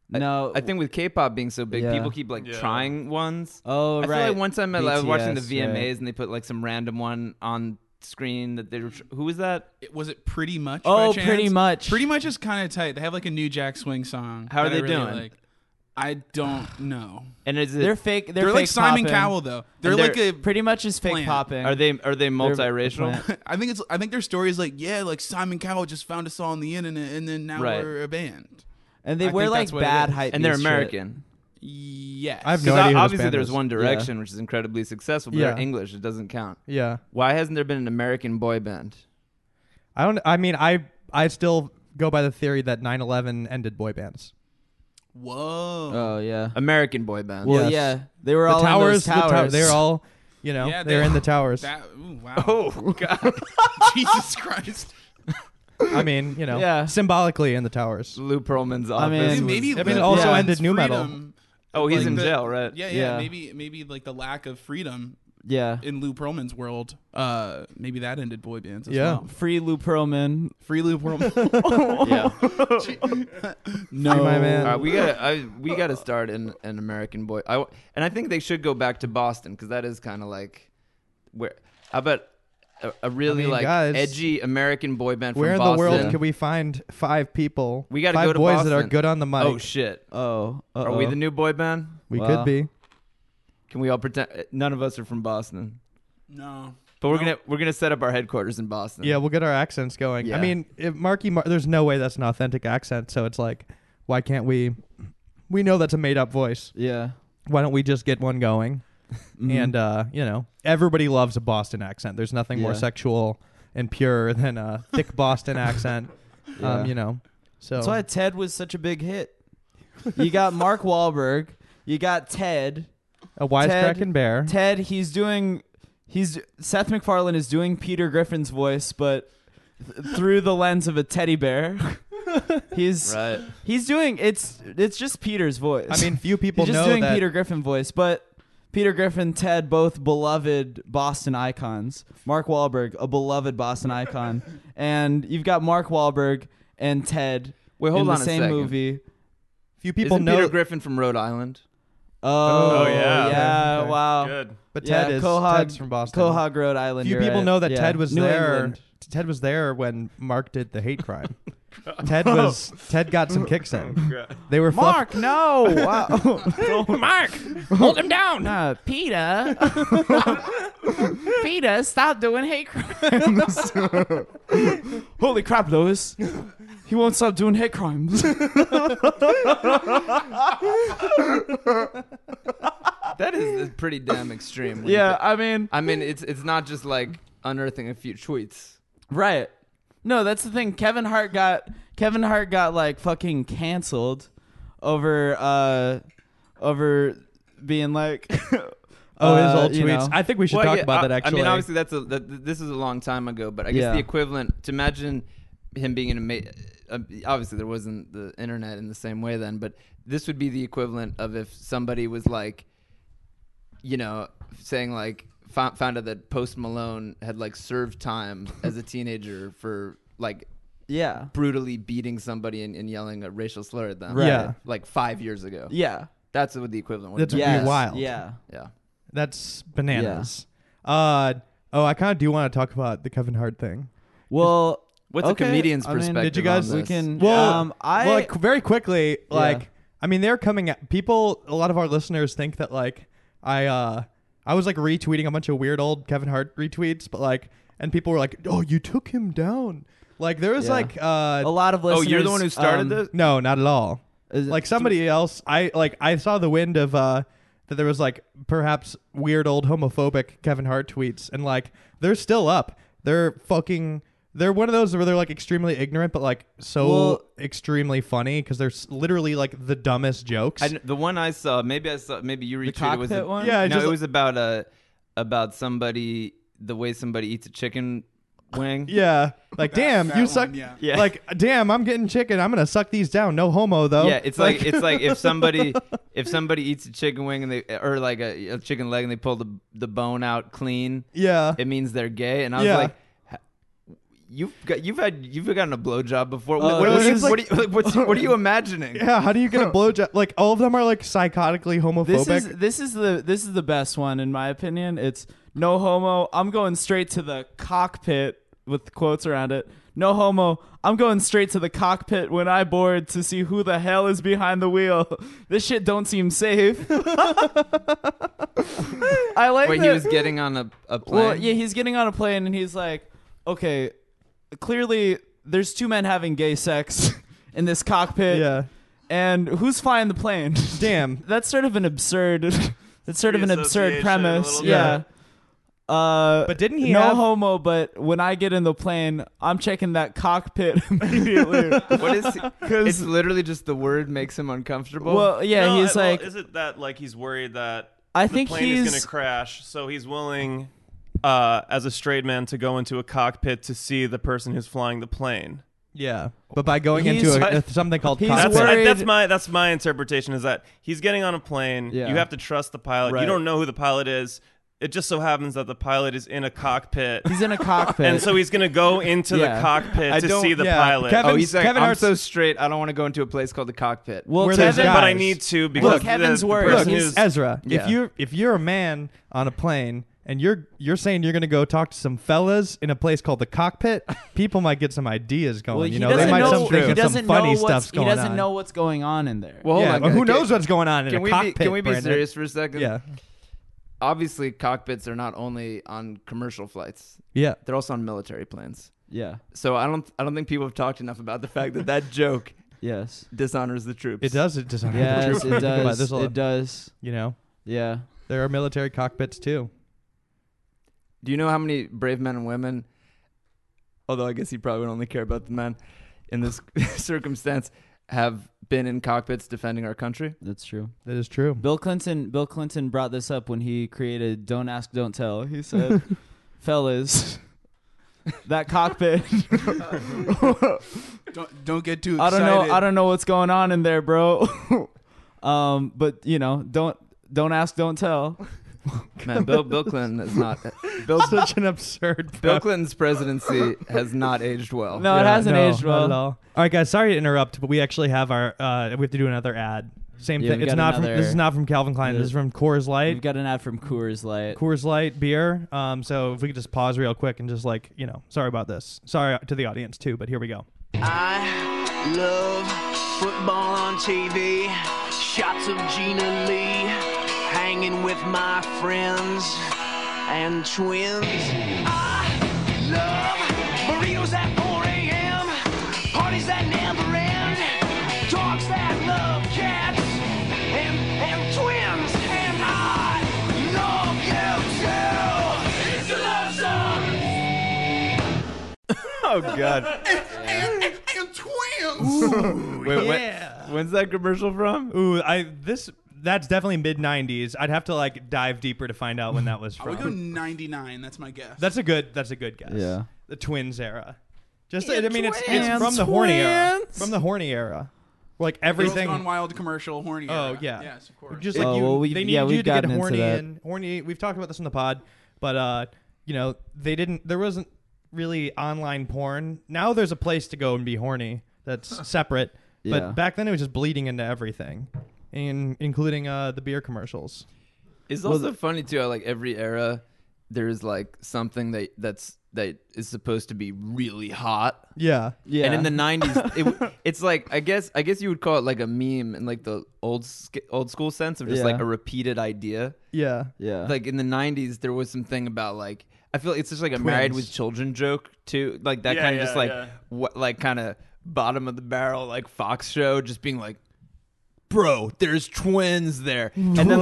No. I think with K-pop being so big, Yeah. people keep like Yeah. trying ones. Oh, I right. feel like one time I was watching the B T S, V M As right. and they put like some random one on screen that they were. Tr- Who was that? It- was it Pretty Much? Oh, by chance? Pretty Much. Pretty Much is kind of tight. They have like a new Jack Swing song. How are that I they really doing? Like. I don't know. And is it? They're fake. They're, They're, fake like Simon popping. Cowell though. They're And like they're- a. Pretty much is fake Plant. popping. are they are they They're- multiracial? they're I think it's. I think their story is like, yeah, like Simon Cowell just found us on the internet, and then now Right. we're a band. And they I wear think like that's what it bad is. hype. And they're beast shit. American. Yes. I have no 'Cause idea who this obviously band there's is. One Direction, which is incredibly successful, but Yeah. they're English. It doesn't count. Yeah. Why hasn't there been an American boy band? I don't. I mean, I I still go by the theory that nine eleven ended boy bands. Whoa. Oh yeah. American boy band. Well, Yes. yeah. They were The all towers. in those The towers. tow- they're all. You know, Yeah, they're they- in the towers. That, ooh, wow. Oh God. Jesus Christ. I mean, you know, Yeah. symbolically in the towers. Lou Pearlman's I office. mean- was- Maybe. I mean, the- it also Yeah. ended new metal. freedom- oh, he's like in the- jail, right? Yeah, yeah, Yeah. Maybe, maybe like the lack of freedom Yeah. in Lou Pearlman's world. Uh, maybe that ended boy bands as Yeah. well. Free Lou Pearlman. Free Lou Pearlman. Yeah. no, my man. All right, we gotta I, we gotta start an, an American boy. I, and I think they should go back to Boston because that is kind of like where. How about a, a really I mean, like guys, edgy American boy band from Where in Boston? the world Yeah. can we find five people? We gotta five go to boys that are Boston. good on the mic. Oh shit! Oh. Uh-oh. Are we the new boy band? we Wow. could be. Can we all pretend? None of us are from Boston, no. but we're No. gonna we're gonna set up our headquarters in Boston. Yeah, we'll get our accents going. Yeah. I mean, if Marky, Mar- there's no way that's an authentic accent. So it's like, why can't we? We know that's a made up voice. Yeah. Why don't we just get one going? Mhm. And uh, you know, everybody loves a Boston accent. There's nothing more Yeah. sexual and pure than a thick Boston accent. Yeah. Um, you know, so That's why Ted was such a big hit. You got Mark Wahlberg. You got Ted. a wisecracking Ted- bear. Ted, he's doing, he's Seth MacFarlane is doing Peter Griffin's voice, but th- through the lens of a teddy bear. he's right. he's doing it's it's just Peter's voice. I mean, few people he's just know doing that. Peter Griffin voice, but Peter Griffin, Ted, both beloved Boston icons. Mark Wahlberg, a beloved Boston icon, and you've got Mark Wahlberg and Ted Wait, hold in on the a same second. movie. Few people Isn't know, Peter Griffin from Rhode Island? Oh, Oh, yeah. yeah, Okay. wow. Good. but Yeah, Ted is Quahog- Ted's from Boston. Quahog, Rhode Island. Few you're people right. know that Yeah. Ted was New there. England. Ted was there when Mark did the hate crime. Ted was Ted got some kicks in. They were fluff- Mark, no. Wow. Mark, hold him down. Uh, Peter. Peter, stop doing hate crimes. Holy crap, Lois. He won't stop doing hate crimes. That is pretty damn extreme. when you yeah, think- I mean, I mean, it's it's not just like unearthing a few tweets. right. No, that's the thing. Kevin Hart got Kevin Hart got like fucking canceled over uh over being like Oh, his uh, old you tweets. know. I think we should Well, talk yeah, about I, that. Actually, I mean, obviously that's a that, this is a long time ago, but I guess Yeah. the equivalent to imagine him being an ama- uh, obviously there wasn't the internet in the same way then, but this would be the equivalent of if somebody was like, you know, saying like found, found out that Post Malone had like served time as a teenager for like yeah. brutally beating somebody and, and yelling a racial slur at them, Right. Yeah. like five years ago. Yeah. That's what the equivalent would That's be. would be Yes. wild. Yeah. Yeah. that's bananas. Uh oh, I kind of do want to talk about the Kevin Hart thing. Well, What's okay, a comedian's I mean, perspective? Did you guys- on we this? can Well, um I well, like very quickly, Yeah. like I mean, they're coming at people. A lot of our listeners think that like I uh I was like retweeting a bunch of weird old Kevin Hart retweets, but like and people were like, "Oh, you took him down." Like there was Yeah. like uh a lot of Oh, listeners. you're the one who started um, this? no, not at all. is- Like somebody else, I like I saw the wind of uh that there was like perhaps weird old homophobic Kevin Hart tweets, and like they're still up. They're fucking. They're one of those where they're like extremely ignorant, but like so Well- extremely funny because they're s- literally like the dumbest jokes. I, kn- the one I saw, maybe I saw, maybe you the retweeted was cockpit a- one. Yeah, no, just it was about uh about somebody the way somebody eats a chicken wing. yeah, like That- damn, that you one, suck. yeah. Yeah. Like damn, I'm getting chicken. I'm gonna suck these down. No homo though. Yeah, it's like, it's like if somebody if somebody eats a chicken wing and they or like a, a chicken leg and they pull the the bone out clean, yeah. it means they're gay. And I was Yeah. like, "Ha- you've got you've had you've gotten a blowjob before. Uh, what, what, this are you, is what, are you, like, what's, what are you imagining? Yeah, how do you get a blowjob? Like all of them are like psychotically homophobic. This is this is the this is the best one in my opinion. It's no homo. I'm going straight to the cockpit with quotes around it. No homo. I'm going straight to the cockpit when I board to see who the hell is behind the wheel. This shit don't seem safe. I like Wait, that. he was getting on a, a plane. Well, yeah, he's getting on a plane and he's like, okay, clearly there's two men having gay sex in this cockpit. yeah. And who's flying the plane? Damn. That's sort of an absurd. That's sort of an absurd Association a premise. little Yeah. bit. Uh, But didn't he no have- homo? But when I get in the plane, I'm checking that cockpit immediately. what is? It's literally just the word makes him uncomfortable. Well, yeah, No, he's I- well, like, is it that like he's worried that I the think plane is going he's. to crash, so he's willing, uh, as a straight man, to go into a cockpit to see the person who's flying the plane. Yeah. But by going He's- into a, something called he's cockpit. That's, I- worried- that's my that's my interpretation. Is that he's getting on a plane. Yeah. You have to trust the pilot. Right. You don't know who the pilot is. It just so happens that the pilot is in a cockpit, He's in a cockpit. and so he's going to go into Yeah. the cockpit I to don't- see the yeah, pilot. Kevin- oh, he's like, Kevin I'm Hart's- so straight. I don't want to go into a place called the cockpit. well, where there's Kevin, guys. but I need to because Look, Kevin's the, worried. the person Look, He's- who's Ezra, Yeah. if you're if you're a man on a plane and you're you're saying you're gonna go talk to some fellas in a place called the cockpit, people might get some ideas going. well, you he know, they doesn't might know. some He think of doesn't some funny know what's, stuff's going He doesn't on. know what's going on in there. Well, hold yeah, on, well, who can- knows what's going on in Can a we cockpit? be, can we be Brandon? serious for a second? Yeah, Obviously, cockpits are not only on commercial flights; yeah. they're also on military planes. Yeah. So I don't I don't think people have talked enough about the fact that that joke Yes. dishonors the troops. It does. It does. Yes, it does. There's a lot- It does. You know, Yeah. there are military cockpits too. Do you know how many brave men and women? Although I guess he probably would only care about the men in this circumstance have been in cockpits defending our country. That's true. That is true. Bill Clinton Bill Clinton brought this up when he created Don't Ask, Don't Tell. He said, fellas, that cockpit, Don't don't get too I excited. don't know I don't know what's going on in there, bro. um, but you know, don't don't ask, don't tell. Man, Bill Bill Clinton has not. Bill, Such an absurd. Bill Clinton's presidency has not aged well. No, it hasn't no, aged not well. at all. All right, guys. Sorry to interrupt, but we actually have our. Uh, we have to do another ad. Same Yeah, thing. we've It's got not from. another- This is not from Calvin Klein. This is from Coors Light. We've got an ad from Coors Light. Coors Light beer. Um, so if we could just pause real quick and just like, you know, sorry about this. Sorry to the audience too, but here we go. I love football on T V, shots of Gina Lee, hanging with my friends and twins. I love burritos at four a.m., parties that never end, dogs that love cats, and, and twins. And I love you too. It's a love song. Oh God. And, and, and twins. Wait, when- yeah. when's that commercial from? Ooh, I this that's definitely mid nineties. I'd have to like dive deeper to find out when that was I would go from. ninety-nine. That's my guess. That's a good. That's a good guess. Yeah. The Twins era. Just Yeah, I mean, it's it's Twins, from the horny era. Twins. From the horny era. Like Girls everything. Gone Wild commercial, horny. Oh era. yeah. Yes, of course. Just like Oh, you, well, we- they yeah, needed we've you to get gotten into horny that. and horny. We've talked about this on the pod, but uh, you know, they didn't. There wasn't really online porn. Now there's a place to go and be horny that's separate. Yeah. But back then it was just bleeding into everything, in, including uh, the beer commercials. It's also funny too how like every era there's like something that that's that is supposed to be really hot. Yeah. Yeah. And in the nineties, it, w- it's like I guess I guess you would call it like a meme in like the old sk- old school sense of just Yeah. like a repeated idea. Yeah. yeah. Like in the nineties, there was something about like I feel like it's just like a married Twins. with children joke too, like that Yeah, kind of yeah, just like yeah. what like kind of bottom of the barrel like Fox show, just being like, bro, there's twins there, and then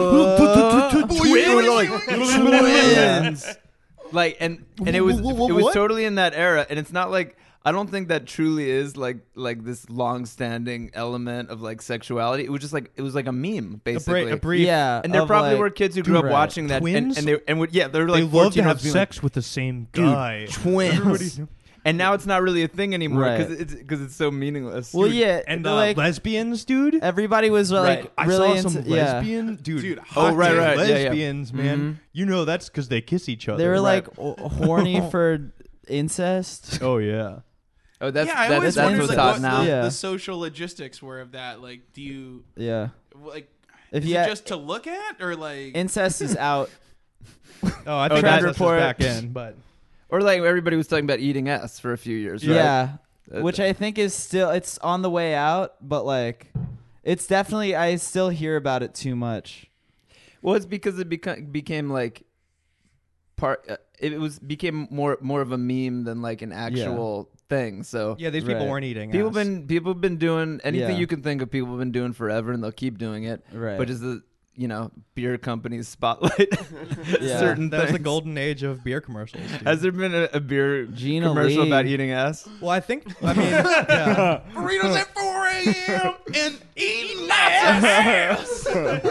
twins, like and and it was it was totally in that era, and it's not like. I don't think that truly is like like this long-standing element of like sexuality. It was just like it was like a meme, A, basically. bra- a brief. yeah. And there of, probably like- were kids who grew up Right. watching that, and, Twins? and they and would yeah, they were like They love to fourteen have being sex like, with the same Dude, guy. twins. And now it's not really a thing anymore Right. because it's because it's so meaningless. Well, yeah. And they're uh, like lesbians, dude. everybody was like Right. I really saw into some yeah. lesbian dude. Dude, Oh, hot right, take. right. Yeah, yeah. Lesbians, man. Mhm. You know that's because they kiss each other. They were Right. like o- horny for incest. Oh yeah. Oh, that's yeah, I that's, always that's wondered what's like, hot what now. the, Yeah. the social logistics were of that. Like, do you Yeah. like? If is you it ha- just to look at or like? incest is out. Oh, I Oh, think that that's report. back in, but Or like everybody was talking about eating ass for a few years, right? Yeah. Uh, Which I think is still it's on the way out, but like it's definitely I still hear about it too much. Well, it's because it beca- became like part. Uh, it was became more more of a meme than like an actual thing. So yeah, these people Right. weren't eating. people ass. been people have been doing anything Yeah. you can think of. People have been doing forever, and they'll keep doing it. Right. But is the you know beer companies spotlight Yeah. certain That was the things? golden age of beer commercials. dude. Has there been a, a beer Gina commercial Lee. about eating ass? Well, I think. I mean, yeah. Burritos at four a.m. and eating ass.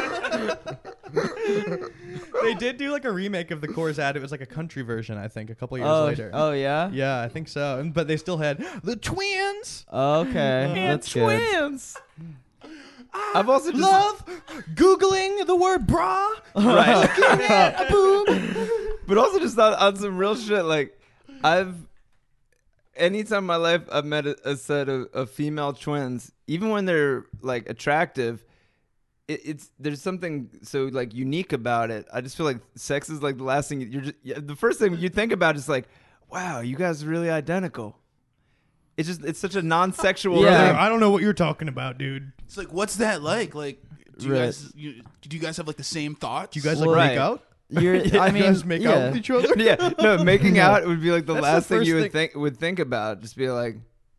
They did do like a remake of the Coors ad. It was like a country version, I think, a couple years Oh, later. oh yeah. Yeah, I think so. And- But they still had the twins. Okay, that's good. twins. I've also just Love googling the word bra. right. Looking at a boob. But also just on, on some real shit, like I've anytime in my life I've met a, a set of, of female twins, even when they're like attractive, it, it's there's something so like unique about it. I just feel like sex is like the last thing you're just yeah, the first thing you think about is like, wow, you guys are really identical. It's just it's such a non-sexual Yeah. thing. I don't know what you're talking about, dude. It's like, what's that like? Like, do you Right. guys you, do you guys have like the same thoughts? Do you guys Well, like right. make out? You're, I you mean, guys make yeah. out with each other? Yeah, no, making out would be like the That's last the thing first you would thing- think would think about. Just be like,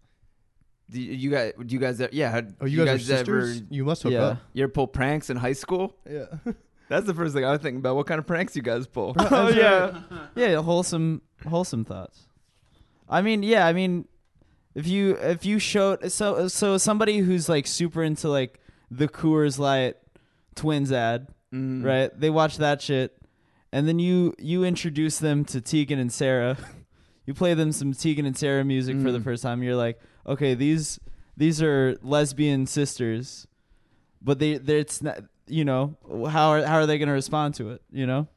do you, you guys, do you guys, ever, yeah, had- Oh, you, guys, are ever, sisters? You must hook Yeah. up. you ever pull pranks in high school? Yeah. That's the first thing I was thinking about. What kind of pranks you guys pull? Oh yeah, yeah. Wholesome, wholesome thoughts. I mean, yeah. I mean, if you if you showed so so somebody who's like super into like the Coors Light Twins ad, Mm. right? They watch that shit, and then you you introduce them to Tegan and Sarah. You play them some Tegan and Sarah music for the Mm. first time. You're like, okay, these these are lesbian sisters, but they they're it's not. You know, how are how are they going to respond to it? You know.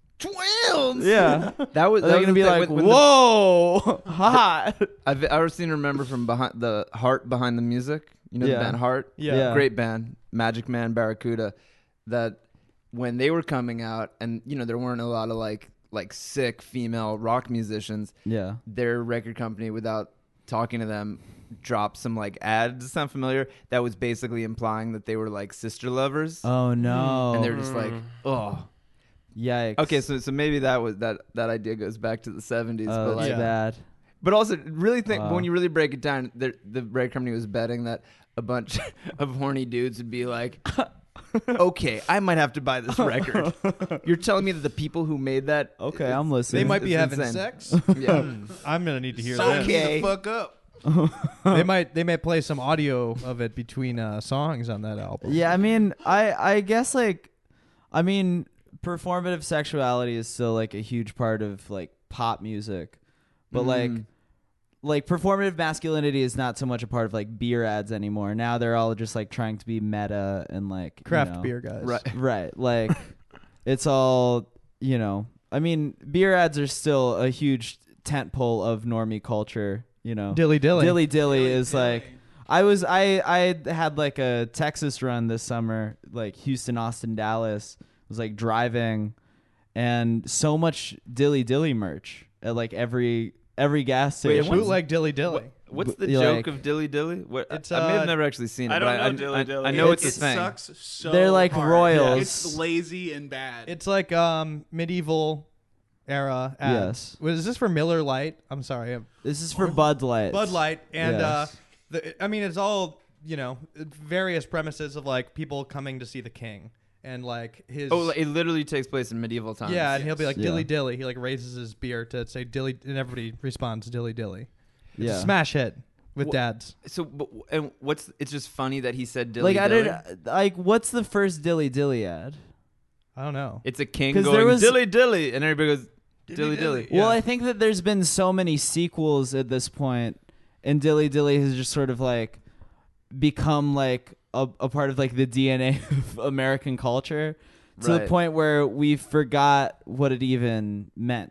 Twins. Yeah. That was. Are that they was gonna be the thing like, when- when the- whoa, hot? I've I always seen remember from behind the Heart behind the music. You know Yeah. the band Heart. Yeah. Yeah. Great band, Magic Man, Barracuda. That when they were coming out, and you know there weren't a lot of like like sick female rock musicians. Yeah. Their record company, without talking to them, dropped some like ad. Does it sound familiar? That was basically implying that they were like sister lovers, Oh no. and they were just like, oh. Yikes. Okay, so so maybe that was that that idea goes back to the seventies, Oh, but that's like, Yeah. bad. but also really think Wow. when you really break it down, the the record company was betting that a bunch of horny dudes would be like, okay, I might have to buy this record. You're telling me that the people who made that, Okay, I'm listening. They might be It's having insane. sex. yeah, I'm gonna need to hear Sign this. me Okay. the fuck up. They might they might play some audio of it between uh, songs on that album. Yeah, I mean, I I guess like, I mean, performative sexuality is still like a huge part of like pop music, but like. Mm. Like performative masculinity is not so much a part of like beer ads anymore. Now they're all just like trying to be meta and like you Craft know. beer guys. right. Right. Like it's all, you know, I mean, beer ads are still a huge tent pole of normie culture, you know. Dilly dilly. Dilly dilly is like I was I I had like a Texas run this summer, like Houston, Austin, Dallas. Was like driving and so much dilly dilly merch at like every every gas Wait, station. what's- Bootleg dilly dilly. What's the You joke like- of Dilly Dilly? What, It's, I, I may uh, have never actually seen it. I don't but know I, Dilly I, Dilly. I know it's, It's- a thing. Sucks so They're like hard. royals. It's lazy and bad. It's like um medieval era ads. Yes. Was this for Miller Lite? I'm sorry. I'm- This is for Bud Light. Bud Light and uh Yes. the, I mean it's all, you know, various premises of like people coming to see the king and like his Oh, it literally takes place in medieval times. yeah, and he'll be like Yeah. dilly dilly. He like raises his beer to say dilly and everybody responds dilly dilly. It's Yeah. a smash hit with Wha- dads. So, but, and what's? It's just funny that he said Dilly Like I Dilly. did like what's the first dilly dilly ad? I don't know. It's a king 'Cause going there was- Dilly Dilly, and everybody goes Dilly Dilly. Well, I think that there's been so many sequels at this point, and Dilly Dilly has just sort of like become like a, a part of like the D N A of American culture to the Right. point where we forgot what it even meant.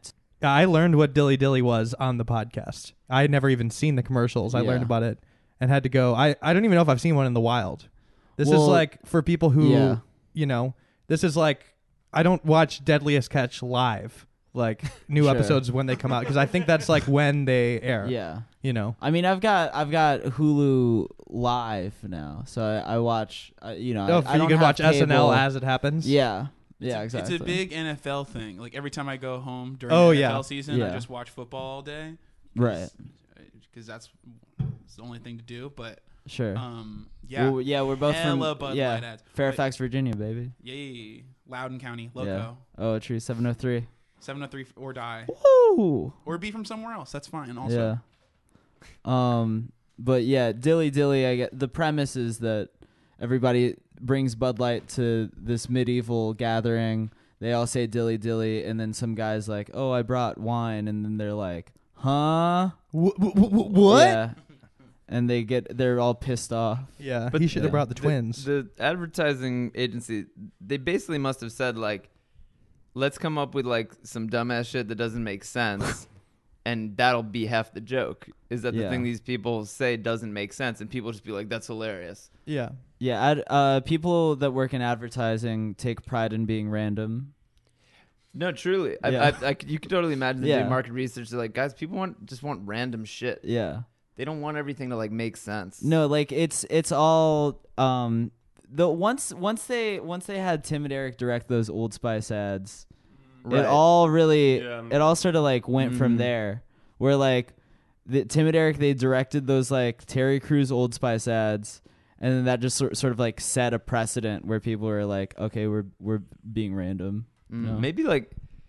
I learned what Dilly Dilly was on the podcast. I had never even seen the commercials. I Yeah. learned about it and had to go. I, I don't even know if I've seen one in the wild. This Well, is like for people who, yeah. you know, this is like, I don't watch Deadliest Catch live, like new Sure. episodes when they come out, because I think that's like when they air. Yeah. You know? I mean, I've got I've got Hulu Live now, so I, I watch. Uh, you know, Oh, I, I you don't can have watch S N L cable. as it happens. Yeah, It's yeah, a, exactly. It's a big N F L thing. Like every time I go home during Oh, N F yeah. L season, I Yeah. just watch football all day. Right. Because that's it's the only thing to do. But Sure. um, yeah, Well, yeah, we're both Hella from Bud yeah, Light ads. Fairfax, Virginia, baby. yay, Loudoun County, Yeah. Loco, Oh, true. Seven oh three. seven oh three or die, Woo. or be from somewhere else. That's fine. Also, Yeah. Um. But yeah, Dilly Dilly. I get the premise is that everybody brings Bud Light to this medieval gathering. They all say Dilly Dilly, and then some guy's like, "Oh, I brought wine," and then they're like, "Huh? Wh- wh- wh- what? Yeah. And they get they're all pissed off. Yeah, But he should have yeah. brought the twins. The advertising agency, they basically must have said like, let's come up with like some dumbass shit that doesn't make sense, and that'll be half the joke. Is that the Yeah. thing these people say doesn't make sense, and people just be like, that's hilarious. yeah. Yeah, ad, uh, people that work in advertising take pride in being random. No, truly, I, Yeah. I, I, could- you could totally imagine them Yeah. doing market research. They're like, guys, people want just want random shit. Yeah. They don't want everything to like make sense. No, like it's it's all um the once once they once they had Tim and Eric direct those Old Spice ads, Right. it all really Yeah. it all sort of like went from Mhm. there. Where like the Tim and Eric they directed those like Terry Crews Old Spice ads, and then that just sort sort of like set a precedent where people were like, okay, we're we're being random. Mm, No. Maybe like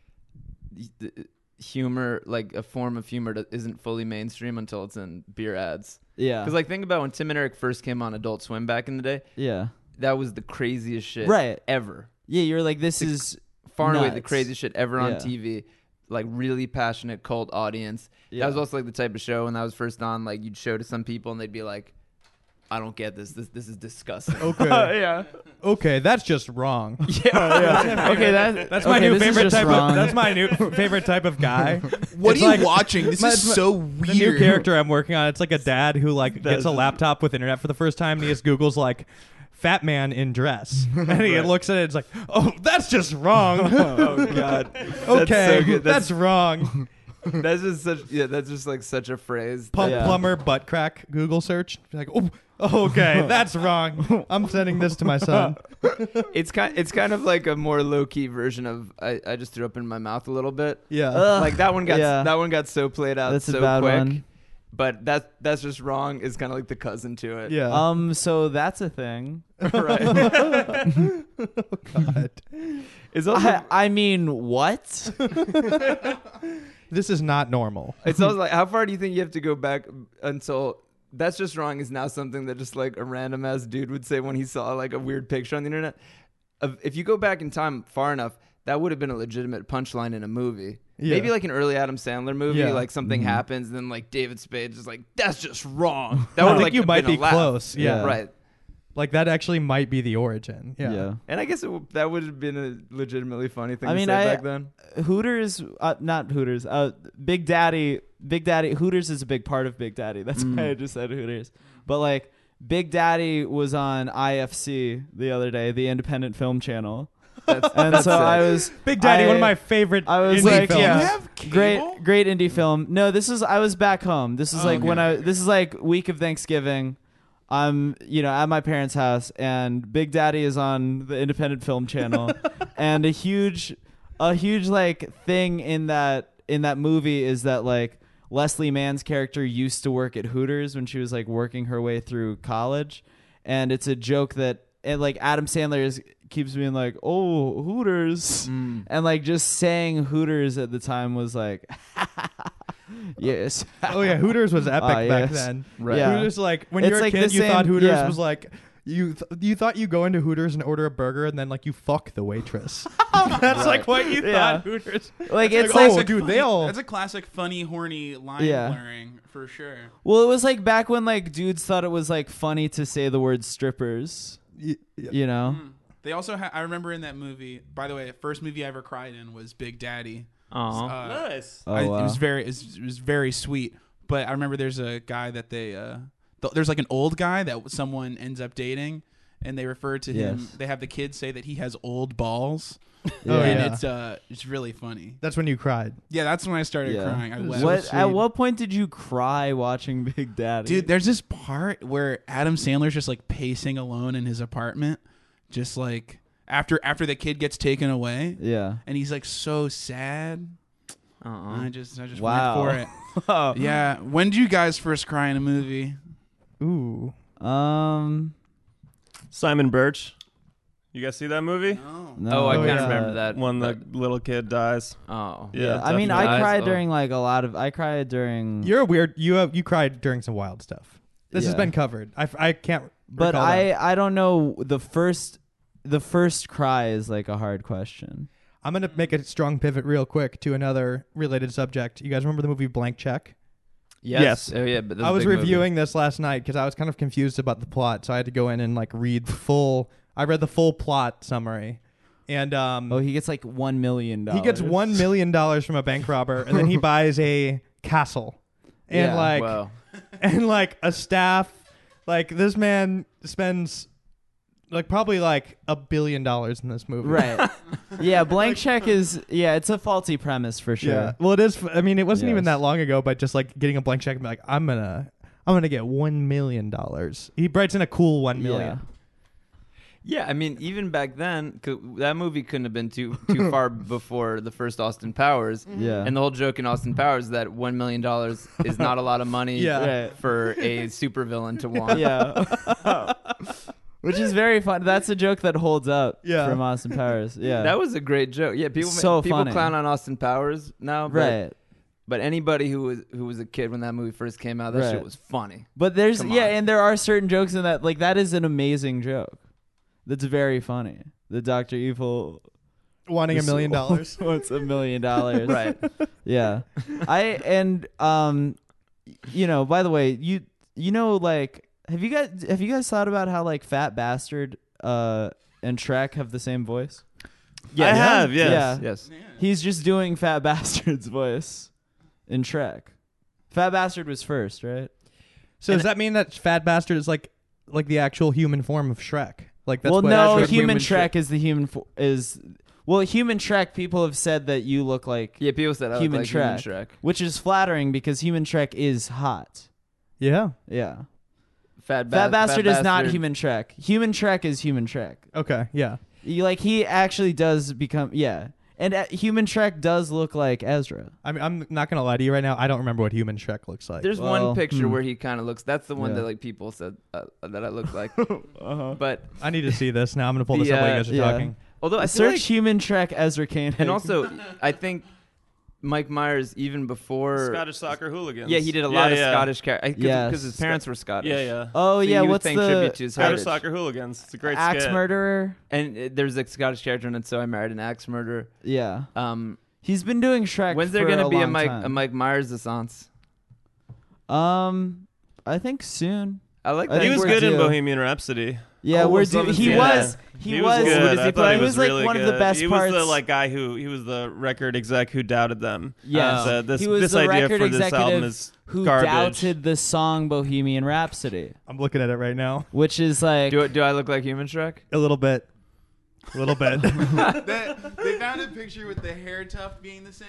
the- the humor, like a form of humor that isn't fully mainstream until it's in beer ads. Yeah. Because like think about when Tim and Eric first came on Adult Swim back in the day. yeah. That was the craziest shit Right. ever. Yeah, you're like this The- is Far and away the nuts. craziest shit ever on Yeah. T V. Like really passionate cult audience. yeah. That was also like the type of show when that was first on. Like you'd show to some people and they'd be like, "I don't get this. This this is disgusting." Okay. yeah. Okay, that's just wrong. yeah. Okay, that, That's my okay, new this is favorite just type wrong. of. That's my new favorite type of guy. what It's are you like- watching? This my- is my- so The weird. new character I'm working on, it's like a dad who like gets a laptop with internet for the first time, and he just Googles like fat man in dress, and he looks at it, it's like, oh, that's just wrong. Oh god. Okay, so good. that's, That's- wrong. That's just such. Yeah, that's just like such a phrase. Pump Yeah. plumber butt crack Google search. Like, oh, okay, that's wrong. I'm sending this to my son. It's kind. It's kind of like a more low key version of I, I just threw up in my mouth a little bit. Yeah. Ugh. Like that one got Yeah. that one got so played out That's a so bad quick. one. But that that's just wrong. Is kind of like the cousin to it. yeah. Um, so that's a thing. right. God. It's also I, I mean, what? This is not normal. it's also like how far do you think you have to go back until that's just wrong is now something that just like a random ass dude would say when he saw like a weird picture on the internet. Of- If you go back in time far enough, that would have been a legitimate punchline in a movie. Yeah. Maybe like an early Adam Sandler movie, Yeah. like something Mhm. happens, and then like David Spade is like, "That's just wrong." That I would think like you might been be a laugh. close. Yeah. Yeah. Right. Like that actually might be the origin. Yeah. And I guess it w- that would have been a legitimately funny thing I to mean, say I- back then. Hooters, uh, not Hooters. Uh, Big Daddy, Big Daddy. Hooters is a big part of Big Daddy. That's Mm. why I just said Hooters. But like, Big Daddy was on I F C the other day, the Independent Film Channel, That's, and that's so it. I was Big Daddy, I- one of my favorite I was indie like, films. yeah. You have cable? great, great indie film. No, this is I was back home. This is Oh, like when okay. I. This is like week of Thanksgiving. I'm, you know, at my parents' house, and Big Daddy is on the Independent Film Channel, and a huge, a huge like thing in that in that movie is that like Leslie Mann's character used to work at Hooters when she was like working her way through college, and it's a joke that and like Adam Sandler is keeps being like, oh, Hooters. Mm. And like just saying Hooters at the time was like, yes. Oh yeah, Hooters was epic Ah, back yes. then. Right. Yeah. Hooters, like when It's you were like a the kid, you same- thought Hooters yeah. was like you. Th- you thought you go into Hooters and order a burger, and then like you fuck the waitress. That's like what you Yeah. thought Hooters. Like it's like, like, oh, dude, they all. That's a classic funny, horny line Yeah. blurring for sure. well, it was like back when like dudes thought it was like funny to say the word strippers, y- y- you know? Mm. They also, ha- I remember in that movie. By the way, first movie I ever cried in was Big Daddy. Aw. Uh, Nice. Oh, I, it wow. was very it was, it was very sweet. But I remember there's a guy that they uh, th- there's like an old guy that someone ends up dating, and they refer to him. Yes. They have the kids say that he has old balls, Oh, and yeah. it's uh it's really funny. That's when you cried. Yeah, that's when I started Yeah. crying. I What- wept. What? sweet. At what point did you cry watching Big Daddy? Dude, there's this part where Adam Sandler's just like pacing alone in his apartment, just like after after the kid gets taken away, Yeah. and he's like so sad. Uh-uh. I just I just Wow. went for it. Yeah. When did you guys first cry in a movie? Ooh. Um. Simon Birch. You guys see that movie? No, Oh, I Oh, kind of yeah. remember that. When the little kid dies. Oh. Yeah, Yeah, I mean, I definitely. cried Oh. during like a lot of. I cried during. You're a weird. You have, you cried during some wild stuff. This has Yeah. been covered. I, I can't. but recall I that. I don't know the first. The first cry is like a hard question. I'm gonna make a strong pivot real quick to another related subject. You guys remember the movie Blank Check? Yes. Yes. Oh yeah, but that's I a was big movie. reviewing this last night because I was kind of confused about the plot, so I had to go in and like read full. I read the full plot summary, and um, Oh, he gets like one million dollars. he gets one million dollars from a bank robber, and then he buys a castle, and Yeah. like Wow. and like a staff. Like this man spends like probably like a billion dollars in this movie. Right. Yeah, Blank Check is yeah, it's a faulty premise for sure. Yeah. Well, it is. f- I mean, it wasn't even Yes. that long ago, but just like getting a blank check and be like, I'm gonna, I'm gonna get one million dollars. He writes in a cool one million. Yeah, I mean, even back then, 'cause that movie couldn't have been too too far before the first Austin Powers. Yeah. And the whole joke in Austin Powers is that one million dollars is not a lot of money Yeah. Right. for a supervillain to want. Yeah. Which is very fun. That's a joke that holds up Yeah. from Austin Powers. Yeah. That was a great joke. Yeah, people So people funny. clown on Austin Powers now, but, right. but anybody who was who was a kid when that movie first came out, that Right. shit was funny. But there's Come yeah, on. and there are certain jokes in that like that is an amazing joke. That's very funny. The Doctor Evil Wanting a million dollars. wants a million dollars. Right. Yeah. I and um you know, by the way, you you know like have you guys have you guys thought about how like Fat Bastard uh and Shrek have the same voice? I have, yes. Yeah. Yes. He's just doing Fat Bastard's voice in Shrek. Fat Bastard was first, right? So does that mean that Fat Bastard is like, like the actual human form of Shrek? Like that's well, what no, Shrek- human Human Shrek Shrek. is the human fo- is well, human Shrek. People have said that you look like Yeah, people said I human, look like Shrek, human Shrek. which is flattering because human Shrek is hot. Yeah. Yeah, Fat, ba- Fat Bastard is not Bastard. human Shrek. Human Shrek is human Shrek. Okay. Yeah. You, like he actually does become yeah, and uh, human Shrek does look like Ezra. I mean, I'm not gonna lie to you right now. I don't remember what human Shrek looks like. There's Well, one picture hmm. where he kind of looks. That's the one Yeah. that like people said uh, that I look like. Uh-huh. But I need to see this now. I'm gonna pull this The, up while you uh, guys are yeah. talking. although I feel Search like, human Shrek Ezra Kane. and also I think Mike Myers even before Scottish soccer hooligans. Yeah, he did a Yeah, lot of yeah. Scottish characters Yes. because his parents were Scottish. Yeah, yeah. oh So yeah, you would what's think the tribute to his Scottish heritage. soccer hooligans. It's a great axe skit. murderer? And uh, there's a Scottish character in it, so I married an axe murderer. Yeah, Um, he's been doing Shrek. when's there for gonna a be a long Mike time. a Mike Myers essence? Um, I think soon. I like I that. He think was we're good in due. Bohemian Rapsody. Yeah, Oh, we're was do- Love he is was Good. he, He was, was good. What does I he thought play? he He was was like really one good. of the best he parts. was the like guy who he was the record exec who doubted them. Yes. Said this he was this the idea record for this executive album is who garbage. doubted the song Bohemian Rhapsody, I'm looking at it right now. which is like Do do I look like human Shrek? A little bit. A little bit. That, they found a picture with the hair tuft being the same.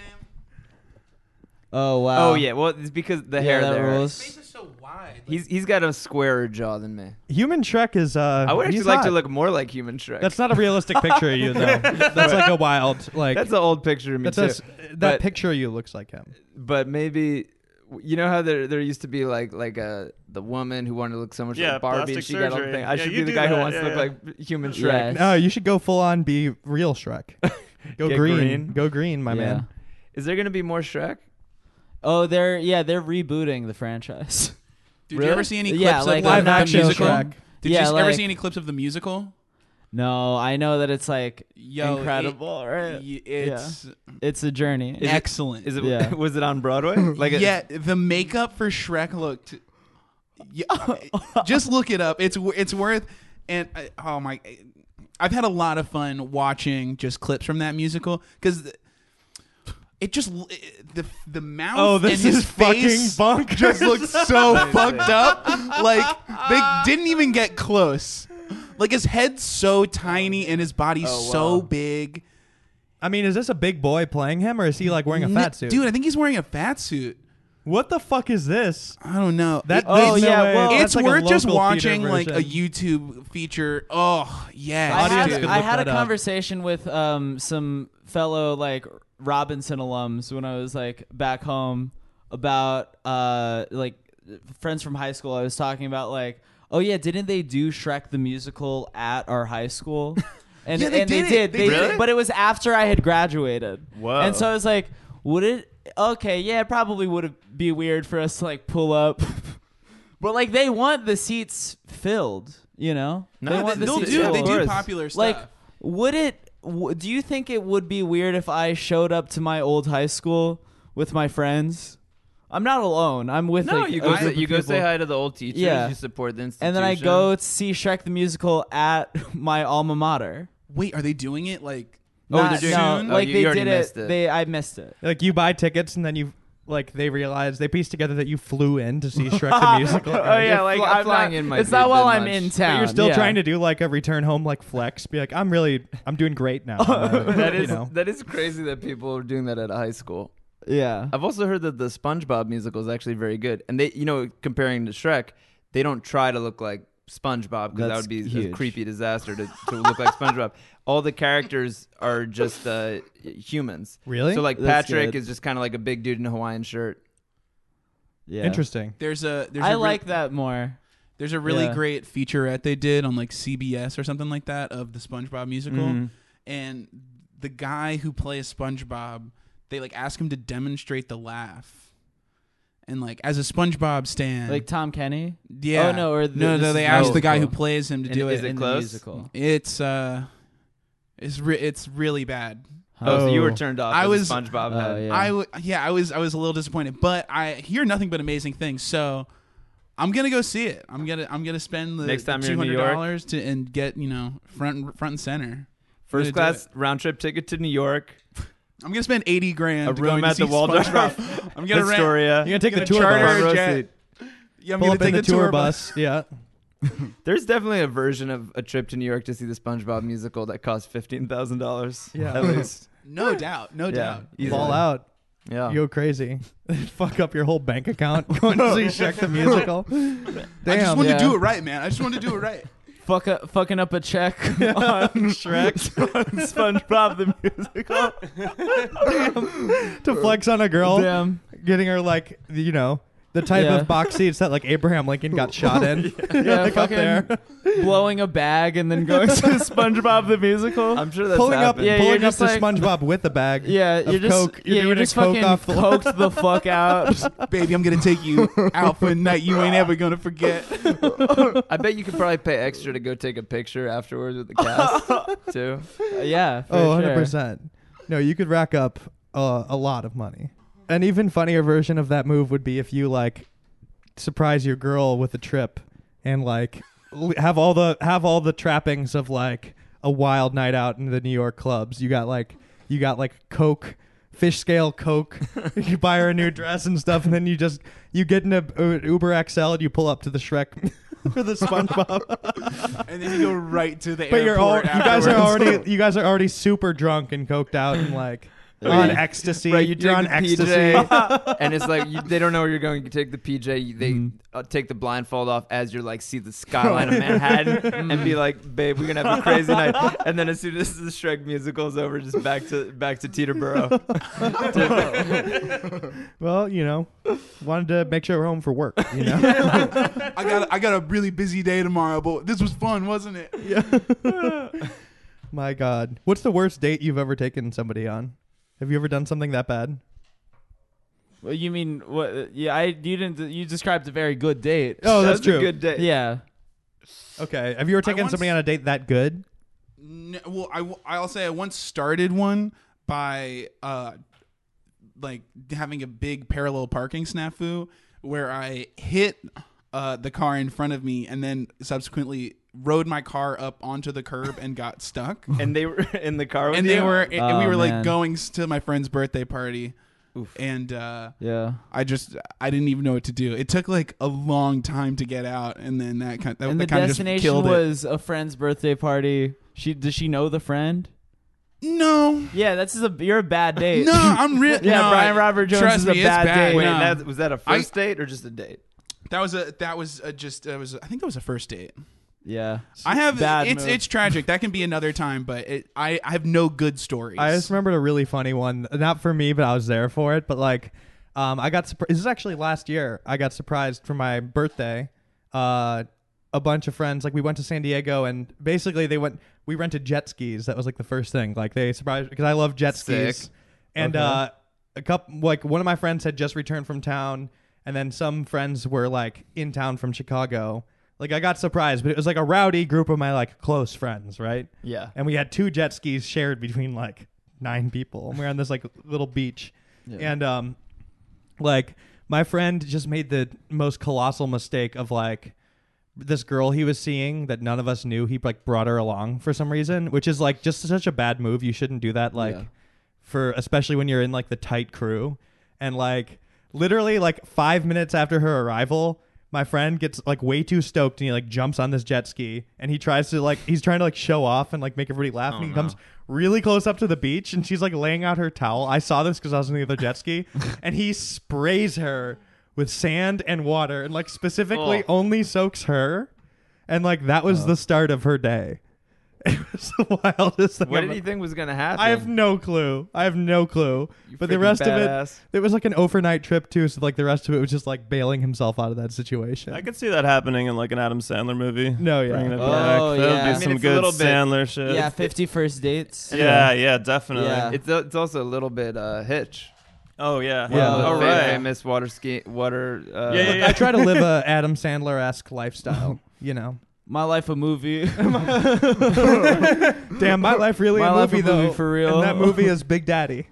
oh wow. Oh yeah, well it's because the Yeah, hair that there. rules. His face is so wide. He's he's got a squarer jaw than me. Human Shrek is. Uh, I would actually he's like hot. to look more like human Shrek. That's not a realistic picture of you though. That's like a wild like. That's an old picture of me that's too. a s- that But- picture of you looks like him. But maybe you know how there there used to be like like a the woman who wanted to look so much Yeah, like Barbie and plastic she got all the surgery. thing. I Yeah, should you be the do guy who that, wants yeah, to look yeah. like human Shrek. Yes. No, you should go full on be real Shrek. Go Get green. green. Go green, my Yeah. man. Is there gonna be more Shrek? Oh, they're yeah, they're rebooting the franchise. Did Really? you ever see any clips Yeah, of like the, live the action musical? Shrek. Did Yeah, you ever like- see any clips of the musical? No, I know that it's like Yo, incredible, it- right? y- It's It's a journey. Is it- excellent. Is it Yeah. was it on Broadway? Like a, yeah, the makeup for Shrek looked. Yeah, just look it up. It's w- it's worth. And uh, oh my, I've had a lot of fun watching just clips from that musical because it just it, the the mouth Oh, this and his is fucking face bonkers. just looks so fucked up. Like they didn't even get close. Like his head's so tiny and his body's Oh, wow. so big. I mean, is this a big boy playing him, or is he like wearing a N- fat suit? Dude, I think he's wearing a fat suit. What the fuck is this? I don't know. That It- Oh, there's no yeah, way- well- that's it's like a worth just local watching theater like a version. YouTube feature. Oh, yes. I Audience had, could I look had a that up. conversation with um, some fellow like Robinson alums when I was like back home about uh, like friends from high school. I was talking about like, oh yeah, didn't they do Shrek the musical at our high school? And, Yeah, they and did they it. did. They They did. did, but it was after I had graduated. Whoa. And so I was like, would it? Okay, yeah, it probably would be weird for us to like pull up, but like they want the seats filled, you know? No, they they- want the They'll seats do. filled. They do course. popular stuff. Like, would it? W- do you think it would be weird if I showed up to my old high school with my friends? I'm not alone. I'm with No, like, you a go group say, of you go say people. hi to the old teachers. Yeah. You support the institution. and then I go to see Shrek the musical at my alma mater. wait, are they doing it like? Oh, Not- they're doing no, it? Oh, like you- they you already did it, missed it. They I missed it. Like you buy tickets and then you like they realize they piece together that you flew in to see Shrek the musical. Oh yeah, like fly- I'm flying not, in might it's be a not while bit I'm much. in But town. But you're still yeah. trying to do like a return home like flex. Be like, I'm really, I'm doing great now. Uh, That you is know. that is crazy that people are doing that at a high school. Yeah. I've also heard that the SpongeBob musical is actually very good, and they, you know, comparing to Shrek, they don't try to look like SpongeBob because that That's would be a huge. creepy disaster to, to look like SpongeBob. All the characters are just uh, humans. Really? So like That's Patrick good. is just kind of like a big dude in a Hawaiian shirt. Yeah. Interesting. There's a. There's I a re- like that more. There's a really Yeah. great featurette they did on like C B S or something like that of the SpongeBob musical, Mhm. and the guy who plays SpongeBob, they like ask him to demonstrate the laugh, and like as a SpongeBob stan, Like Tom Kenny. yeah, Oh no, or the, no, this no, is they the asked the guy who musical. plays him to And do is it. it in close? the musical. It's uh, it's re- it's really bad. Oh, so you were Oh. turned off. I as a was- SpongeBob Oh, head. yeah. I w- yeah, I was I was a little disappointed, but I hear nothing but amazing things. So I'm gonna go see it. I'm gonna I'm gonna spend the Next time two you're in New hundred York? dollars to and get you know front front and center. First I'm gonna do class round trip ticket to New York. I'm gonna spend eighty grand. A to room go at see the Waldorf SpongeBob. I'm gonna rent. Astoria. You're gonna take I'm the gonna tour charter bus. a Front row jet. seat. Yeah, I'm Pull gonna up take in the the tour bus. Yeah. There's definitely a version of a trip to New York to see the SpongeBob musical that costs fifteen thousand dollars. Yeah. at least. No doubt, no Yeah. doubt. Easily. Fall out. Yeah. You go crazy. Fuck up your whole bank account going to see Shrek the musical. Damn. I just want yeah. to do it right, man. I just want to do it right. Fuck a, fucking up a check on Shrek SpongeBob the musical. to flex on a girl, Damn. getting her like you know the type Yeah. of box seats that like Abraham Lincoln got shot in. Yeah, like up fucking there. blowing a bag and then going to SpongeBob the musical. I'm sure that's pulling up, happened. Yeah, you're pulling up just to like- SpongeBob with a bag. yeah, of you're just coke. You're yeah, doing you're a just coke fucking off the- coked the fuck out. Baby, I'm gonna take you out for a night you ain't ever gonna forget. I bet you could probably pay extra to go take a picture afterwards with the cast too. Yeah, for Oh, sure. one hundred percent. No, you could rack up uh, a lot of money. An even funnier version of that move would be if you like surprise your girl with a trip and like l- have all the have all the trappings of like a wild night out in the New York clubs. You got like you got like coke, fish scale coke. You buy her a new dress and stuff, and then you just you get in a uh, Uber X L and you pull up to the Shrek for the SpongeBob. And then you go right to the But you're all you airport guys are afterwards. already you guys are already super drunk and coked out and like on ecstasy. Right, you You're take on the ecstasy. P J, and it's like you, they don't know where you're going. You take the P J, you- they Mm-hmm. uh, take the blindfold off as you're like see the skyline of Manhattan, and be like, "Babe, we're gonna have a crazy night." And then as soon as the Shrek musical is over, just back to back to Teterboro. Well, you know, wanted to make sure we're home for work. You know, I got I got a really busy day tomorrow, but this was fun, wasn't it? my God, what's the worst date you've ever taken somebody on? Have you ever done something that bad? Well, you mean what? Yeah, I you didn't. You described a very good date. Oh, that's, a true. good day. Yeah. Okay, have you ever taken once- somebody on a date that good? No, well, I w- I'll say I once started one by uh, like having a big parallel parking snafu where I hit uh, the car in front of me and then subsequently rode my car up onto the curb and got stuck. And they were in the car with and you? they were and Oh, we were like man. going s- to my friend's birthday party. And uh, Yeah. I just I didn't even know what to do. It took like a long time to get out, and then that kind that, And the that kind of just destination killed it. was a friend's birthday party. She does she know the friend? No, Yeah, that's just a you're a bad date. no, I'm real. Yeah, no, Brian Robert Jones trust is a me, it's bad bad. date. Wait, No. that, was that a I- first date or just a date? that was a that was a just it was I think that was a first date. Yeah. I have Bad it's move. it's tragic. That can be another time, but it, I I have no good stories. I just remembered a really funny one. Not for me, but I was there for it. But like, um, I got surprised. This is actually last year. I got surprised for my birthday. Uh, a bunch of friends, like we went to San Diego, and basically they went. We rented jet skis. That was like the first thing. Like they surprised because I love jet Sick. skis. And Okay. uh, a couple, like one of my friends had just returned from town, and then some friends were like in town from Chicago. Like I got surprised, but it was like a rowdy group of my like close friends, right? Yeah. And we had two jet skis shared between like nine people, and we were on this like little beach. Yeah. And um, like my friend just made the most colossal mistake of like this girl he was seeing that none of us knew. He like brought her along for some reason, which is like just such a bad move. You shouldn't do that. Like Yeah. for especially when you're in like the tight crew, and like literally like five minutes after her arrival, my friend gets like way too stoked and he like jumps on this jet ski and he tries to like he's trying to like show off and like make everybody laugh, Oh, and he no. comes really close up to the beach and she's like laying out her towel. I saw this because I was on the other jet ski, and he sprays her with sand and water and like specifically Oh. only soaks her, and like that was the start of her day. It was the wildest thing. What I've- did you think was gonna happen? I have no clue. I have no clue. You But the freaking rest of badass. it, it was like an overnight trip too. So like the rest of it was just like bailing himself out of that situation. I could see that happening in like an Adam Sandler movie. No, yeah. Bringing it Oh, back. That would yeah. be I mean, some it's a good little bit- Sandler shit. Yeah, fifty First Dates. yeah, yeah, definitely. Yeah. It's a, it's also a little bit uh, Hitch. Oh yeah. Yeah. The All fa- right. famous water ski water. Uh, Yeah, yeah, yeah. I try to live a Adam Sandler esque lifestyle. You know. My Life a Movie. Damn, my life really My a life a movie though. movie for real. And that movie is Big Daddy.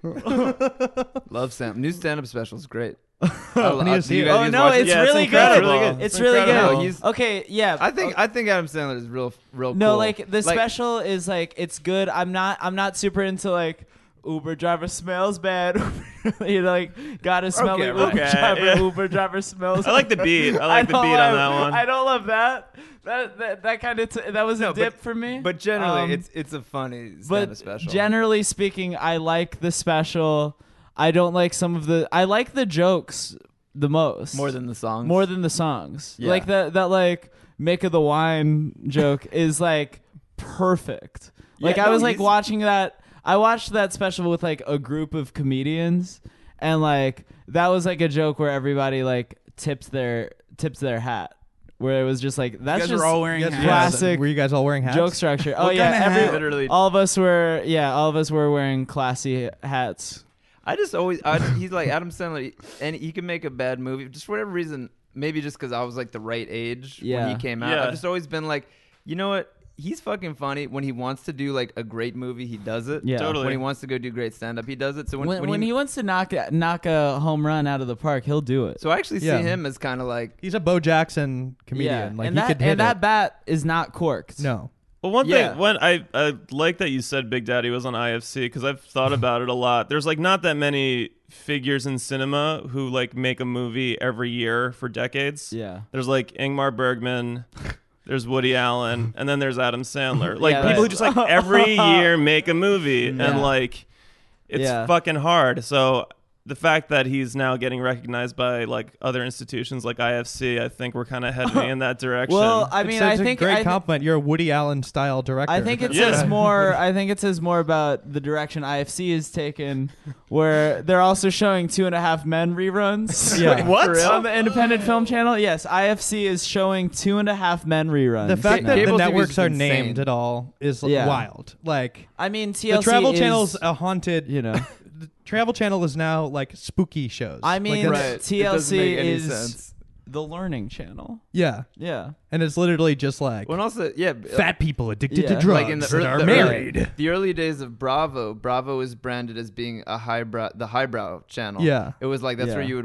Love Sam. New stand-up special is great. I, I need I, to see you it. guys Oh guys no, watch it? it's Yeah, it's really incredible. good. Really It's, good. It's really incredible. good. He's- Okay, yeah. I think okay. I think Adam Sandler is real real. No, cool. like the special is like it's good. I'm not I'm not super into like Uber driver smells bad. you know, like gotta smell Okay, like Uber okay, driver. yeah. Uber driver smells. I like the beat. I like the don't beat on love- that one. I don't love that. That that, that kind of t- that was No, a but- dip for me. But generally, Um, it's it's a funny but stand-up special. generally speaking, I like the special. I don't like some of the. I like the jokes the most. more than the songs. more than the songs. Yeah. Like that that like make of the wine joke is like perfect. Like Yeah, I no, was like he's- watching that I watched that special with like a group of comedians, and like that was like a joke where everybody like tipped their tipped their hat. Where it was just like You that's guys just were all wearing Yes, hats. classic Were you guys all wearing hats? joke structure. Oh What yeah, kind of every, hat? Literally. all of us were yeah, all of us were wearing classy hats. I just always I, he's like Adam Sandler, and he can make a bad movie just for whatever reason. Maybe just because I was like the right age when Yeah. he came out. Yeah. I've just always been like, you know what? He's fucking funny. When he wants to do like a great movie, he does it. Yeah. Totally. When he wants to go do great stand up, he does it. So when, When, when, when he, wants to knock a, knock a home run out of the park, he'll do it. so I actually see Yeah. him as kind of like He's a Bo Jackson comedian. Like and he that could hit and that it. bat is not corked. No. Well, one Yeah. thing, one I, I like that you said Big Daddy was on I F C because I've thought about it a lot. There's like not that many figures in cinema who like make a movie every year for decades. Yeah. There's like Ingmar Bergman, there's Woody Allen, and then there's Adam Sandler. Like Yeah, people who that's- just like every year make a movie, Yeah. and like it's Yeah. fucking hard. So the fact that he's now getting recognized by like other institutions like I F C, I think we're kind of heading in that direction. Well, I mean, it's, I it's think a great I, th- compliment. You're a Woody Allen style director. I think it Yeah. says more. I think it says more about the direction I F C is taken, where they're also showing Two and a Half Men reruns. Yeah. What? For real? On the Independent Film Channel? Yes, I F C is showing Two and a Half Men reruns. the fact Ca- that the cable T V is networks are insane. named at all is Yeah. wild. Like I mean, T the L C Travel is, Channel's a haunted. you know. The Travel Channel is now like spooky shows. I Like, mean, that's- right. T It L doesn't C make any is sense. the Learning Channel. yeah, Yeah. and it's literally just like when also yeah fat people addicted Yeah. to drugs like in the, that early, are the married. Early, the early days of Bravo, Bravo was branded as being a highbrow, the highbrow channel. Yeah. it was like that's Yeah. where you would watch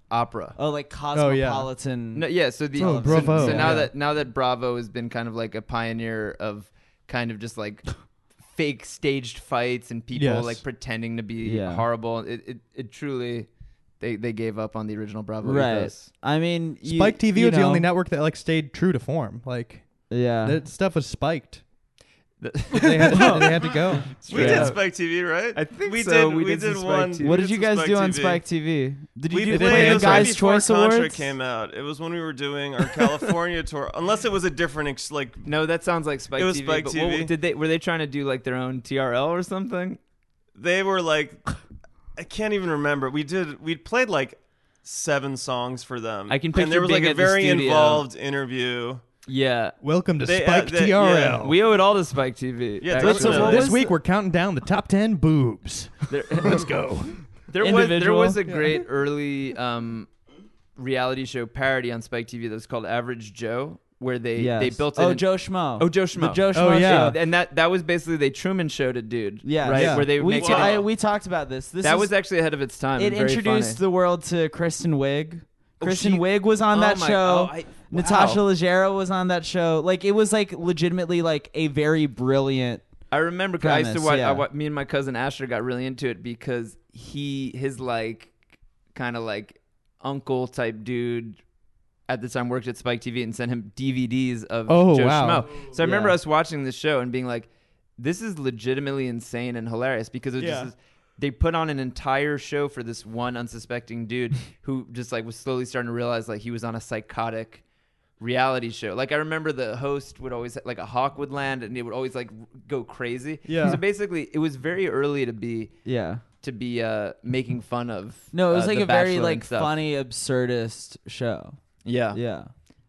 opera. Oh, like Oh, yeah. cosmopolitan. No, yeah. So the Oh, so, Bravo. so now Yeah. that now that Bravo has been kind of like a pioneer of kind of just like fake staged fights and people Yes. like pretending to be Yeah. horrible. It, it it truly they they gave up on the original Bravo Right. ethos. I mean, you, Spike T V you was the know, only network that like stayed true to form. Like Yeah. that stuff was spiked. they, had, they had to go. We Yeah. did Spike T V, right? I think we so. Did, We we did some did Spike one. T V. we What did did you some guys do on T V. Spike T V? Did you We do did played play it the was Guys' right before Choice Contra Awards? came out. It was when we were doing our California tour. Unless it was a different ex- like No, that sounds like Spike It was T V. Spike but T V. what- did they were they trying to do like their own T R L or something? they were like I can't even remember. We did we played like seven songs for them. I can and picture there was like being a at the very studio. involved interview. Yeah. Welcome to They, uh, Spike they- T R L. yeah. We owe it all to Spike T V. Yeah, actually. definitely. So what this was week the- we're counting down the top ten boobs. There, Let's go. there was there Individual. was a great early um, reality show parody on Spike T V that was called Average Joe, where they Yes. they built it. Oh, in- Joe Schmo. Oh, Joe Schmo. The Joe Oh, Schmo yeah. show. and that that was basically they Truman Showed a dude. Yeah. right. Yeah. Where they would We, make ta- it. I, we talked about this. This that is, was actually ahead of its time. it and very introduced funny. the world to Kristen Wiig. Oh, Kristen she- Wiig was on Oh that my- show. oh, I- Natasha wow. Leggero was on that show. Like it was like legitimately like a very brilliant. I remember 'cause I used to premise, watch. yeah. I, wa- me and my cousin Asher got really into it because he his like kind of like uncle type dude at the time worked at Spike T V and sent him D V Ds of Oh, Joe wow. Schmo. So I remember Yeah. us watching this show and being like, "This is legitimately insane and hilarious," because it was Yeah. just this, they put on an entire show for this one unsuspecting dude who just like was slowly starting to realize like he was on a psychotic reality show. Like I remember the host would always like a hawk would land and it would always like r- go crazy. Yeah. So basically, it was very early to be Yeah. to be uh, making fun of. No, it was uh, like The a very Bachelor like and stuff. funny absurdist show. Yeah. Yeah.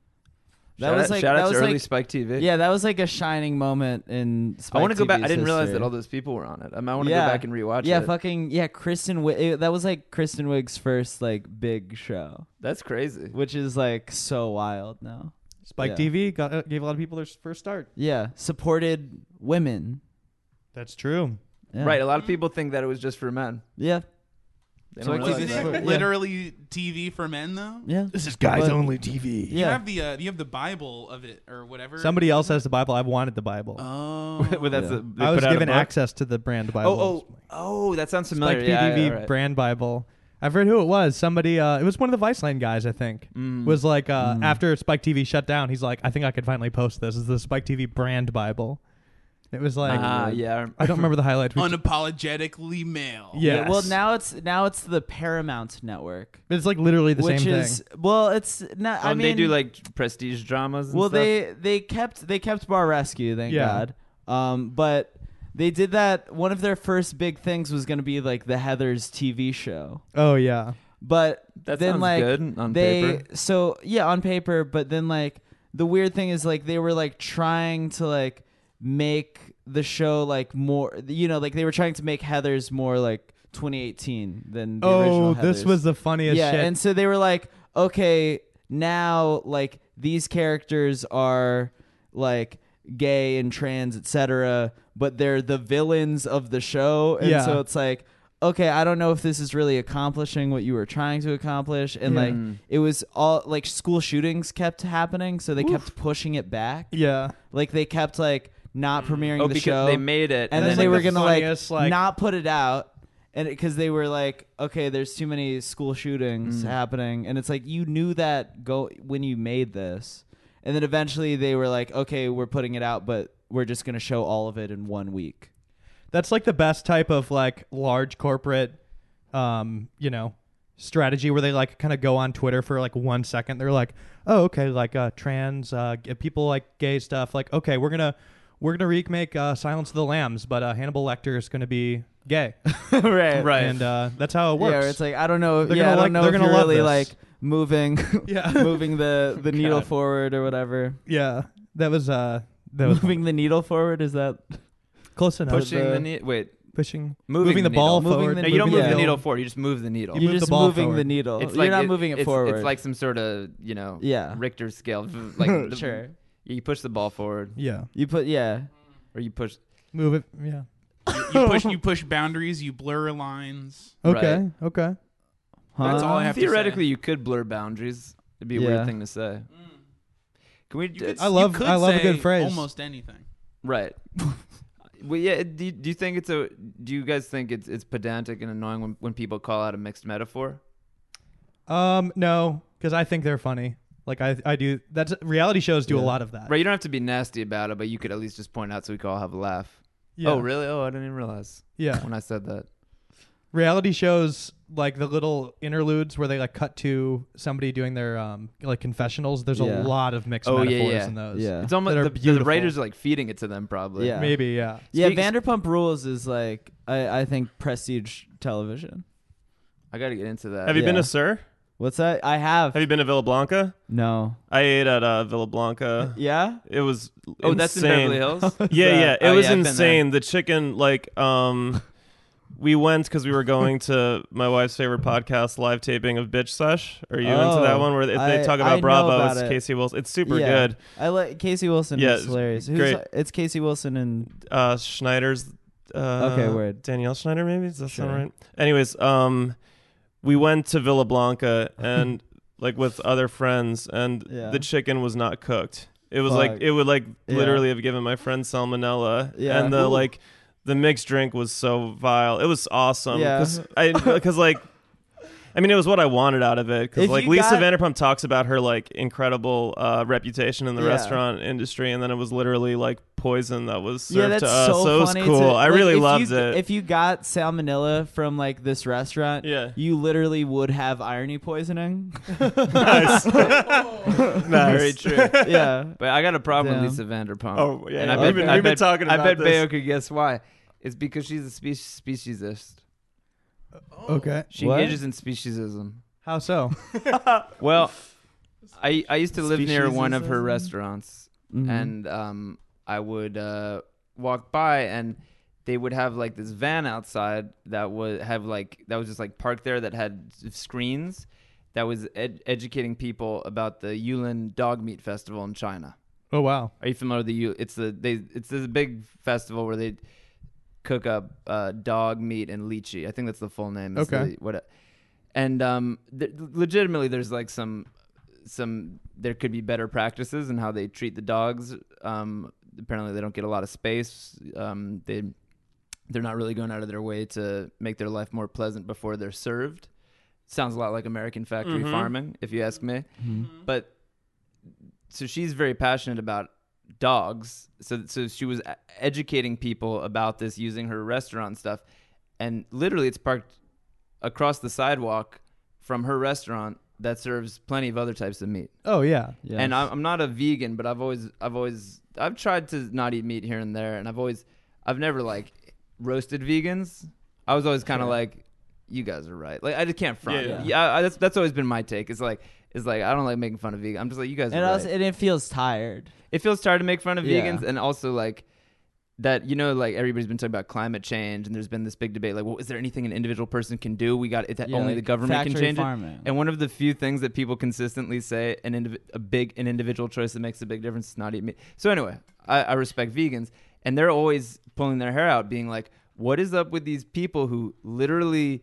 That Shout was out, like shout that out was to early like Spike T V. yeah, that was like a shining moment in Spike I want to go back. T V's I didn't realize history. that all those people were on it. I, mean, I want to Yeah. go back and rewatch Yeah, it. fucking yeah, Kristen Wiig. That was like Kristen Wiig's first like big show, That's crazy. which is like so wild now. Spike Yeah. T V got, uh, gave a lot of people their first start. Yeah, supported women. That's true. Yeah. Right. A lot of people think that it was just for men. Yeah. They So don't I realize think Is that. it Yeah. literally T V for men though? Yeah. This is guys But- only T V. You Yeah. have the uh, you have the Bible of it or whatever. Somebody else has the Bible. I wanted the Bible. Oh, Well, that's Yeah. a- they I was put out a given book? access to the brand Bible. Oh, oh, oh! That sounds familiar. Spike yeah, T V yeah, right. brand Bible. I forget who it was. Somebody. Uh, it was one of the Viceland guys, I think. Mm. Was like uh, Mm. after Spike T V shut down, he's like, I think I could finally post this. This is the Spike T V brand Bible. It was like, Ah, yeah. I don't remember the highlights. We- unapologetically male. Yes. Well, now it's now it's the Paramount Network, It's like literally the which same is thing. well, it's not. I Um, mean, they do like prestige dramas. And well, stuff? they they kept they kept Bar Rescue, thank Yeah. God. Um, but they did that. One of their first big things was going to be like the Heathers T V show. Oh yeah. But That then sounds like good on they paper. so yeah on paper, but then like the weird thing is like they were like trying to like make the show like more, you know, like they were trying to make Heathers more like twenty eighteen than the original Oh, this Heathers. was the funniest yeah, shit. and so they were like, okay, now like these characters are like gay and trans, et cetera, but they're the villains of the show, and Yeah. so it's like, okay, I don't know if this is really accomplishing what you were trying to accomplish, and Yeah. like Mm. it was all like school shootings kept happening, so they kept pushing it back. yeah. Like they kept like not premiering Oh, the because show, they made it, and That's then they like were the gonna like, funniest, like- not put it out, and because they were like, okay, there's too many school shootings Mm. happening, and it's like you knew that go when you made this, and then eventually they were like, okay, we're putting it out, but we're just gonna show all of it in one week. That's like the best type of like large corporate, um, you know, strategy where they like kind of go on Twitter for like one second. They're like, oh, okay, like uh, trans uh, g- people like gay stuff. Like, okay, we're gonna we're gonna remake uh, Silence of the Lambs, but uh, Hannibal Lecter is gonna be gay, right, Right. and uh, that's how it works. Yeah, it's like I don't know. They're yeah, gonna I don't like- know they're if gonna you're love really this. like moving, Yeah. moving the the needle God. forward or whatever. yeah, that was uh, that was Moving the needle forward, is that close enough. pushing the- the needle. Wait, pushing, moving, moving the, the ball needle. Moving forward. the- no, you don't moving move the the needle needle. forward. You just move the needle. You you're move the just ball moving forward. the needle. It's You're like not it- moving it it's, forward. It's like some sort of you know Yeah. Richter scale. Like the, sure. you push the ball forward, Yeah, You put yeah. or you push. move it. Yeah. You push you push boundaries. You blur lines. Okay. Right. Okay. That's all I have Theoretically, to you could blur boundaries. It'd be a Yeah. weird thing to say. Can we? say. You could, I love- you could I love a say good phrase. Almost anything. Right. Well, yeah. Do you, do you think it's a? Do you guys think it's it's pedantic and annoying when, when people call out a mixed metaphor? Um, no, because I think they're funny. Like I, I do. That's reality shows do a Yeah. lot of that. Right. You don't have to be nasty about it, but you could at least just point out so we could all have a laugh. Yeah. Oh, really? Oh, I didn't even realize Yeah. when I said that. Reality shows, like the little interludes where they like cut to somebody doing their um like confessionals. There's Yeah. a lot of mixed Oh, yeah, metaphors yeah. in those. Yeah. It's almost That are the, the beautiful. writers are like feeding it to them, probably. Yeah. Maybe. Yeah. Yeah, Speak- Vanderpump Rules is like I, I think prestige television. I got to get into that. Have you been Yeah. to Sir? What's that? I have. Have you been to Villa Blanca? No. I ate at uh, Villa Blanca. Yeah. It was Oh, that's in insane. Beverly Hills. Yeah, yeah, it Oh, was yeah, I've been there. insane. The chicken, like, um, we went because we were going to my wife's favorite podcast live taping of Bitch Sesh. Are you into that Oh, one where they, I- they talk I about know Bravo? about It's it. Casey Wilson. It's super Yeah. good. I like Casey Wilson. Yeah, is it's hilarious. Who's, great. It's Casey Wilson and Uh, Schneider's. Uh, Okay, word. Danielle Schneider, maybe. Does that Sure. sound right? Anyways, um, we went to Villa Blanca and like with other friends, and Yeah. the chicken was not cooked. It was Fuck. like it would like Yeah. literally have given my friend salmonella. Yeah. And the Ooh. like the mixed drink was so vile. It was awesome. Yeah. Cause I because like. I mean, it was what I wanted out of it because, If like, you Lisa got- Vanderpump talks about her like incredible uh, reputation in the Yeah. restaurant industry, and then it was literally like poison that was served yeah, that's to us. so, So it was funny. cool. to- I like, really if loved you, it. If you got salmonella from like this restaurant, Yeah. you literally would have irony poisoning. Nice. Nice. Very true. yeah. But I got a problem Damn. with Lisa Vanderpump. Oh, yeah, and yeah. I bet, We've been- I we've been bet- talking I about bet this. Bayo could guess why. It's because she's a spe- speciesist. Okay. She What? engages in speciesism. How so? Well, I I used to live near one of her Speciesism? restaurants, Mhm. and um, I would uh, walk by, and they would have like this van outside that would have like that was just like parked there that had s- screens that was ed- educating people about the Yulin Dog Meat Festival in China. Oh wow. Are you familiar with the Yul? It's the they it's this big festival where they cook up uh, dog meat and lychee. I think that's the full name. It's Okay. the- what? And um, th- legitimately, there's like some some there could be better practices in how they treat the dogs. Um, apparently, they don't get a lot of space. Um, they they're not really going out of their way to make their life more pleasant before they're served. Sounds a lot like American factory Mhm. farming, if you ask me. Mhm. But so she's very passionate about dogs. So so she was a- educating people about this using her restaurant stuff, and literally it's parked across the sidewalk from her restaurant that serves plenty of other types of meat. Oh yeah. Yes. And I'm I'm not a vegan, but I've always I've always I've tried to not eat meat here and there, and I've always I've never like roasted vegans. I was always kind of Sure. like, you guys are right. Like I just can't front. Yeah, Yeah, yeah. I, that's that's always been my take. It's like it's like I don't like making fun of vegan. I'm just like you guys and are also, right. and it feels tired. It feels tired to make fun of Yeah. vegans, and also like that, you know, like everybody's been talking about climate change, and there's been this big debate, like, well, is there anything an individual person can do? We got it. Yeah, only like the government can factory change farming. it. And one of the few things that people consistently say, an indiv- a big, an individual choice that makes a big difference is not eat meat. So anyway, I, I respect vegans, and they're always pulling their hair out, being like, what is up with these people who literally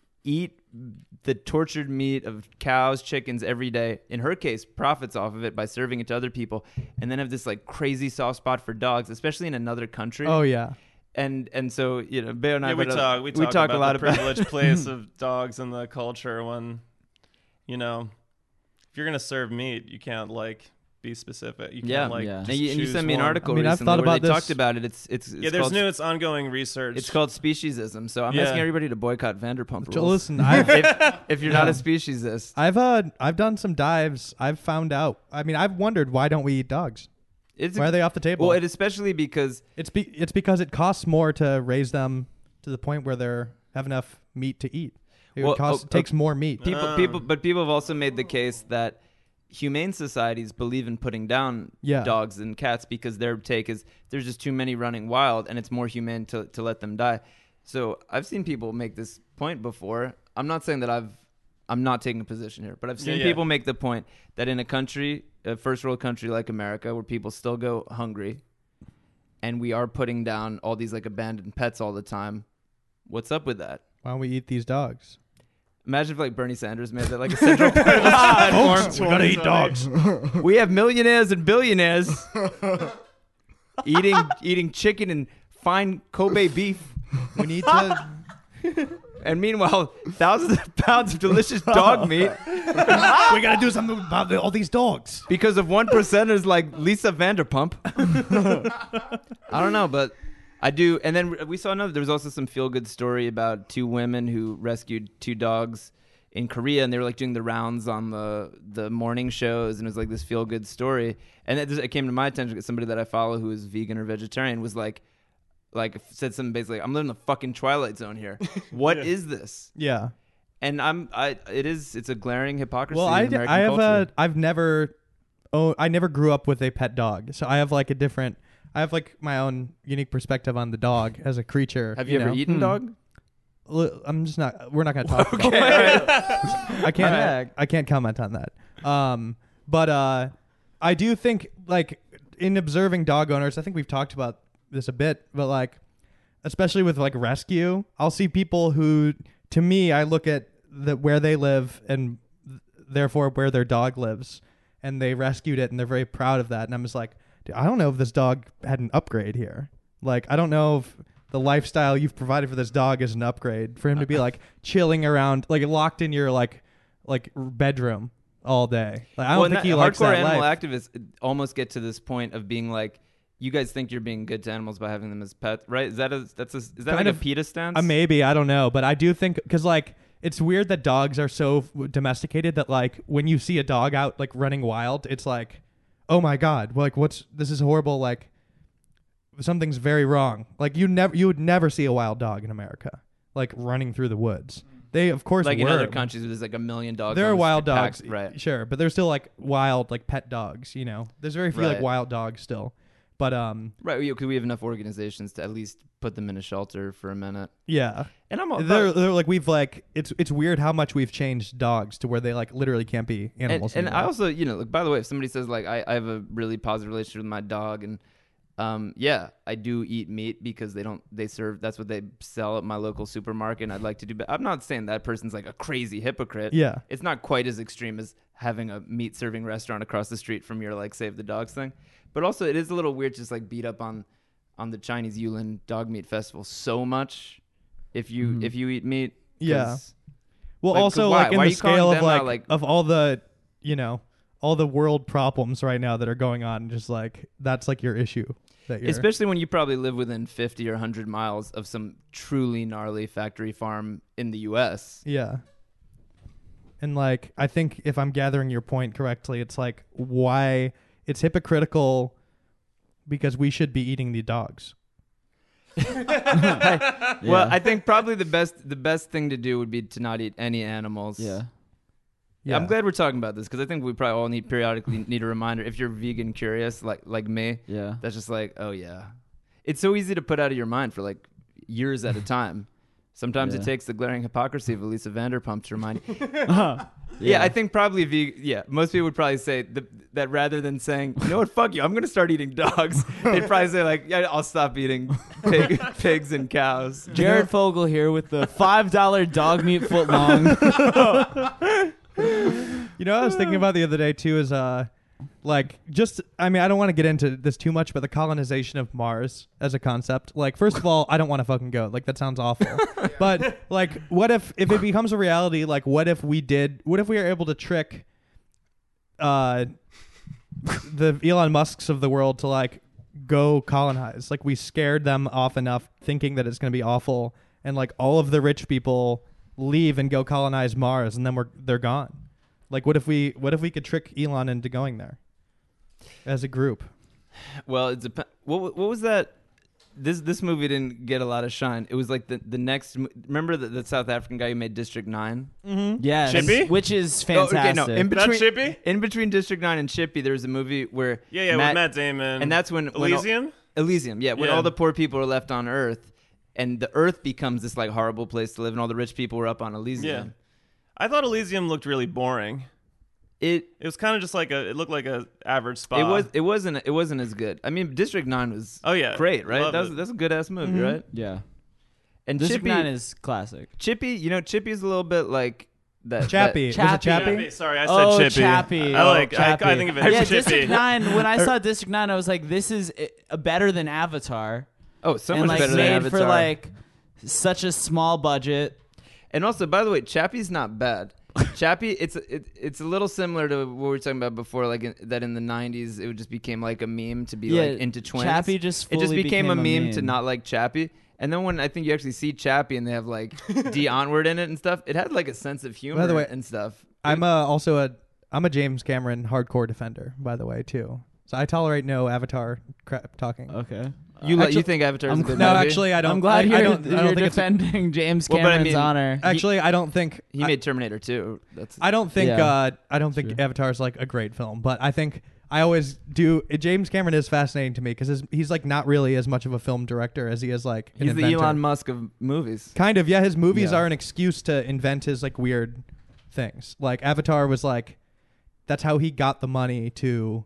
eat the tortured meat of cows, chickens every day, in her case, profits off of it by serving it to other people, and then have this like crazy soft spot for dogs, especially in another country. Oh yeah. And and so, you know, Bayo and I Yeah, we had a- talk. We talk, talk about a lot the about privileged place of dogs in the culture. When, you know, if you're gonna serve meat, you can't like be specific. You can't Yeah, like. yeah. just And you, and you choose sent me an one. article I mean, I've recently thought where about they this- talked about it. It's it's, it's Yeah, there's called, new. It's ongoing research. It's called speciesism. So I'm Yeah. asking everybody to boycott Vanderpump So Rules. listen, I've if, if you're not Yeah. a speciesist, I've uh I've done some dives. I've found out. I mean, I've wondered why don't we eat dogs? it's Why are they off the table? well, it especially because It's be- it's because it costs more to raise them to the point where they're have enough meat to eat. It Well, costs, oh, takes more meat. people Um. people but people have also made the case that humane societies believe in putting down Yeah. dogs and cats because their take is there's just too many running wild and it's more humane to, to let them die. So I've seen people make this point before. I'm not saying that I've I'm not taking a position here, but I've seen Yeah, yeah. people make the point that in a country, a first world country like America, where people still go hungry and we are putting down all these like abandoned pets all the time, what's up with that? Why don't we eat these dogs? Imagine if like Bernie Sanders made that like a central part of the platform. Folks, we gotta eat dogs. We have millionaires and billionaires eating eating chicken and fine Kobe beef. We need to. And meanwhile, thousands of pounds of delicious dog meat We gotta do something about the, all these dogs. because of one percenters like Lisa Vanderpump. I don't know, but I do. And then we saw another. There was also some feel good story about two women who rescued two dogs in Korea, and they were like doing the rounds on the the morning shows, and it was like this feel good story. And it, just, it came to my attention because somebody that I follow who is vegan or vegetarian was like, like said something basically, "I'm living the fucking Twilight Zone here. What is this?" Yeah. And I'm, I, it is, it's a glaring hypocrisy. Well, I, in d- American I have culture. a, I've never, oh, I never grew up with a pet dog, so I have like a different, I have like my own unique perspective on the dog as a creature. Have you, ever know? eaten Hmm. dog? L- I'm just not. We're not gonna talk. about Okay. it. I can't. Okay. I can't comment on that. Um, but uh, I do think like in observing dog owners, I think we've talked about this a bit, but like, especially with like rescue, I'll see people who, to me, I look at the where they live and th- therefore where their dog lives, and they rescued it and they're very proud of that, and I'm just like, dude, I don't know if this dog had an upgrade here. Like, I don't know if the lifestyle you've provided for this dog is an upgrade for him to be like chilling around, like locked in your like like bedroom all day. Like, I don't well, think and he that- likes hardcore that animal life. activists almost get to this point of being like, you guys think you're being good to animals by having them as pets, right? Is that a, that's a, is that Kind like of- a PETA stance? Uh, maybe, I don't know, but I do think because like it's weird that dogs are so f- domesticated that like when you see a dog out like running wild, it's like, oh my god, like what's this is horrible. Like something's very wrong. Like you never you would never see a wild dog in America like running through the woods. They of course like were. in other countries where there's like a million dogs. There on are the wild street dogs, packed- right? Sure, but there's still like wild like pet dogs. You know, there's very few like Right. wild dogs still. But um, Right, because we have enough organizations to at least put them in a shelter for a minute. yeah, And I'm all they're, about- they're like we've like it's it's weird how much we've changed dogs to where they like literally can't be and, animals. and I anymore. also, you know, like, by the way, if somebody says like I, I have a really positive relationship with my dog, and um, yeah, I do eat meat because they don't they serve that's what they sell at my local supermarket, and I'd like to do. But I'm not saying that person's like a crazy hypocrite. Yeah. it's not quite as extreme as having a meat serving restaurant across the street from your like Save the Dogs thing. But also, it is a little weird to just like beat up on on the Chinese Yulin Dog Meat Festival so much if you Mhm. if you eat meat. 'cause- Yeah. Well, Like, also why? like in Why are the you calling scale of them like, out, like- of all the you know all the world problems right now that are going on, just like that's like your issue. That you're, Especially when you probably live within fifty or one hundred miles of some truly gnarly factory farm in the U S. yeah. And like I think if I'm gathering your point correctly, it's like why it's hypocritical because we should be eating the dogs. Well, I think probably the best the best thing to do would be to not eat any animals. Yeah. Yeah, I'm glad we're talking about this because I think we probably all need periodically need a reminder. If you're vegan curious, like like me, Yeah. that's just like, oh yeah, it's so easy to put out of your mind for like years at a time. Sometimes Yeah. it takes the glaring hypocrisy of Elisa Vanderpump to remind you. yeah. Yeah, I think probably ve- yeah, most people would probably say th- that rather than saying, you know what, fuck you, I'm gonna start eating dogs. They'd probably say like, yeah, I'll stop eating pig, pigs and cows. Jared Fogle here with the five dollar dog meat foot long. You know what I was thinking about the other day too is uh like just I mean I don't want to get into this too much, but the colonization of Mars as a concept. Like first of all, I don't want to fucking go. Like that sounds awful. But like what if if it becomes a reality, like what if we did what if we were able to trick uh the Elon Musks of the world to like go colonize. Like we scared them off enough thinking that it's going to be awful, and like all of the rich people leave and go colonize Mars, and then we're they're gone. Like what if we what if we could trick Elon into going there as a group? Well, it dep- what what was that? This this movie didn't get a lot of shine. It was like the the next. mo- Remember the, the South African guy who made District Nine? Mm-hmm. Yes. Chippy? Which is Oh, okay, fantastic. no, in That's between Chippy? in between District Nine and Chippy, there was a movie where Yeah, yeah, Matt, with Matt Damon. and that's when when all- Elysium? Elysium, yeah, when Yeah. all the poor people are left on Earth, and the Earth becomes this like horrible place to live, and all the rich people were up on Elysium. I thought Elysium looked really boring. It It was kind of just like a. It looked like a average spa. it was it wasn't it wasn't as good. I mean, District Nine was Oh yeah, great, right? Loved That was it. that's a good ass movie, Mhm. right? Yeah. And District Chippy nine is classic. Chippy, you know, Chippy's a little bit like that Chappie. that- Was it Chappie. Chappie? Sorry, I said Oh, Chippy. Chappie. I like. Oh, I, I Chappie. think of it as Yeah, Chippy. District nine. When I saw District nine, I was like, this is uh, better than Avatar. oh, so and much like better made than Avatar. for like such a small budget. And also, by the way, Chappie's not bad. Chappie, it's it, it's a little similar to what we were talking about before, like in, that in the nineties it just became like a meme to be Yeah, like into twins. Chappie just it just fully became, a, became a meme to meme. not like Chappie. And then when I think you actually see Chappie and they have like D onward in it and stuff, it had like a sense of humor By the way, and stuff. I'm uh, also a I'm a James Cameron hardcore defender, by the way, too. So I tolerate no Avatar crap talking. Okay. you li- actually- you think Avatar's I'm a good no, movie? actually, I don't. I'm glad I, you're, I don't, I you're don't think it's a- defending James Well, but I Cameron's mean- honor. actually, I don't think he I, made Terminator two. That's I don't think Yeah. uh, I don't think True. Avatar's like a great film, but I think I always do. James Cameron is fascinating to me because he's like not really as much of a film director as he is like an he's the inventor. Elon Musk of movies. Kind of, yeah. His movies Yeah. are an excuse to invent his like weird things. Like Avatar was like, that's how he got the money to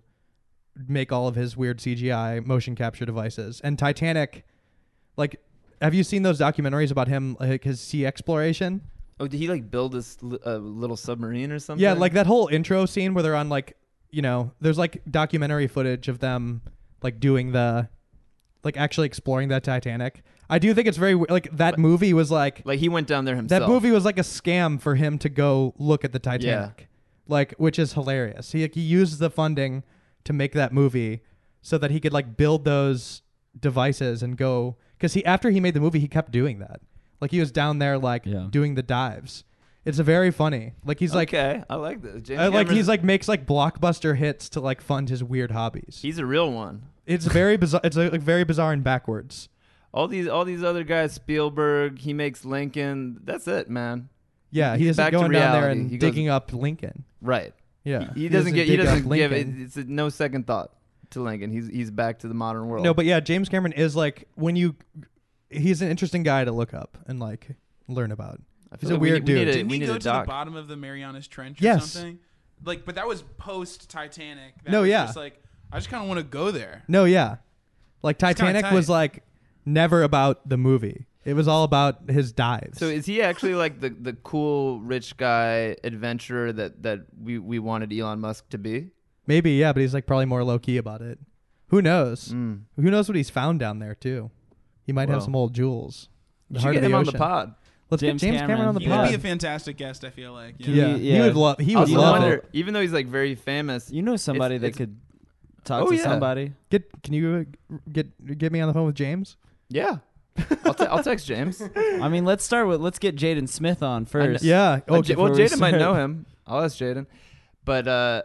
make all of his weird C G I motion capture devices. And Titanic, like, have you seen those documentaries about him, like his sea exploration? Oh, did he like build this li- uh, little submarine or something? Yeah, like that whole intro scene where they're on like, you know, there's like documentary footage of them like doing the, like actually exploring that Titanic. I do think it's very we- like that movie was like like he went down there himself. that movie was like a scam for him to go look at the Titanic, like which is hilarious. He like, he used the funding to make that movie so that he could like build those devices and go because he after he made the movie he kept doing that. Like he was down there like Yeah. doing the dives. It's a very funny. Like he's like okay, I like this. James uh, like Cameron's- he's like makes like blockbuster hits to like fund his weird hobbies. he's a real one. It's very bizarre. It's like very bizarre and backwards. All these all these other guys, Spielberg, he makes Lincoln. That's it, man. Yeah, he He's isn't back to going down there reality. and He goes- digging up Lincoln. Right. Yeah, He, he doesn't get. He dig up doesn't give it. Lincoln. It's a, no second thought to Lincoln. He's he's back to the modern world. No, but yeah, James Cameron is like when you. He's an interesting guy to look up and like learn about. I he's feel a like we weird need- we dude. need a- Didn't we he need go a to the doc. bottom of the Marianas Trench or Yes. something? Like, but that was post Titanic. That No, was yeah. Just like I just kind of want to go there. No, yeah, like kinda Titanic tight. was like never about the movie. It was all about his dives. So is he actually like the, the cool rich guy adventurer that, that we, we wanted Elon Musk to be? Maybe, yeah, but he's like probably more low key about it. Who knows? Mm. Who knows what he's found down there too? He might have Whoa. some old jewels. The You should heart get of the him on the ocean. pod. Let's James get James Cameron, Cameron. on the He pod. would be a fantastic guest. I feel like. yeah. Yeah. he Yeah. would love. He I would also love wonder, it. even though he's like very famous. You know somebody It's- that it's- could talk Oh, to yeah. somebody. Get can you uh, get get me on the phone with James? Yeah. I'll, te- I'll text James. I mean, let's start with let's get Jaden Smith on first. Yeah. Uh, Oh, J- before well, we Jaden might start. know him. I'll ask Jaden. But uh,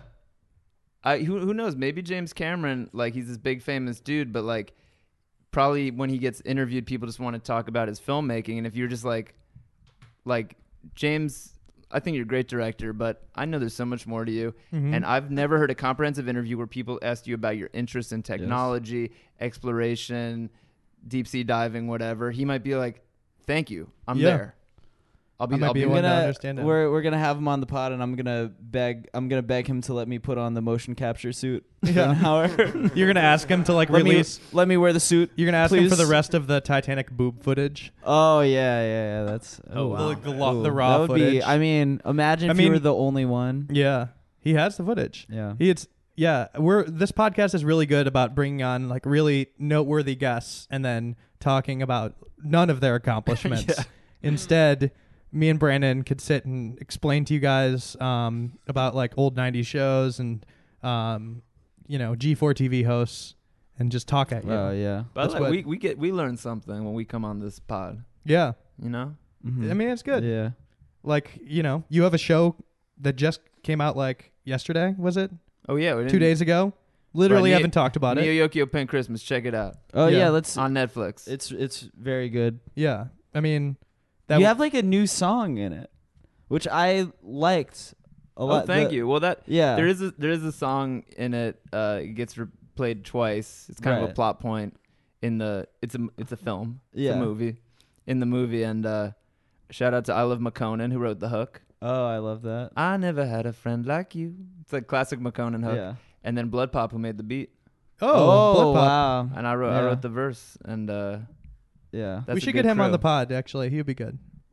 I who who knows? Maybe James Cameron, like he's this big famous dude, but like probably when he gets interviewed, people just want to talk about his filmmaking. And if you're just like, like James, I think you're a great director, but I know there's so much more to you. Mhm. And I've never heard a comprehensive interview where people asked you about your interest in technology, exploration, deep sea diving, whatever. He might be like, "Thank you, I'm Yeah. there." I'll be. I might I'll be be I'm one to gonna, understand him. we're we're gonna have him on the pod, and I'm gonna beg I'm gonna beg him to let me put on the motion capture suit for Yeah. an hour. You're gonna ask him to like let release. me let me wear the suit. You're gonna ask him for please. the rest of the Titanic boob footage. Oh yeah, yeah, yeah. That's Oh, oh, wow. wow. The lo- Ooh, the raw that would footage. Be, I mean, imagine I if you mean- were the only one. Yeah, he has the footage. Yeah. He it's yeah. We're this podcast is really good about bringing on like really noteworthy guests and then talking about none of their accomplishments. Yeah. Instead, me and Brandon could sit and explain to you guys um, about like old nineties shows and um, you know G four T V hosts and just talk at you. Oh yeah. By That's the way, what- we, we get we learn something when we come on this pod. Yeah, You know, Mhm. I mean it's good. Yeah. Like you know, you have a show that just came out like yesterday. Was it oh yeah, we two didn't- days ago? Literally Right, haven't talked about Neo it. Yokio Pink Christmas. Check it out Oh Yeah. yeah. Let's. on Netflix. It's it's very good. Yeah, I mean that You have like a new song in it, which I liked a oh, lot. thank The- you. Well, that Yeah. there is a, there is a song in it. Uh, it gets re- played twice. It's kind of a Right. plot point in the. It's a it's a film. It's Yeah. a movie. In the movie, and uh, shout out to I Love McConan who wrote the hook. Oh, I love that. I never had a friend like you. It's a classic McConan hook. Yeah. And then Blood Pop who made the beat, oh, Blood Pop. wow. and I wrote I Yeah. wrote the verse, and uh, Yeah. that's we a should good get him on crew. the pod. Actually, he'd be good.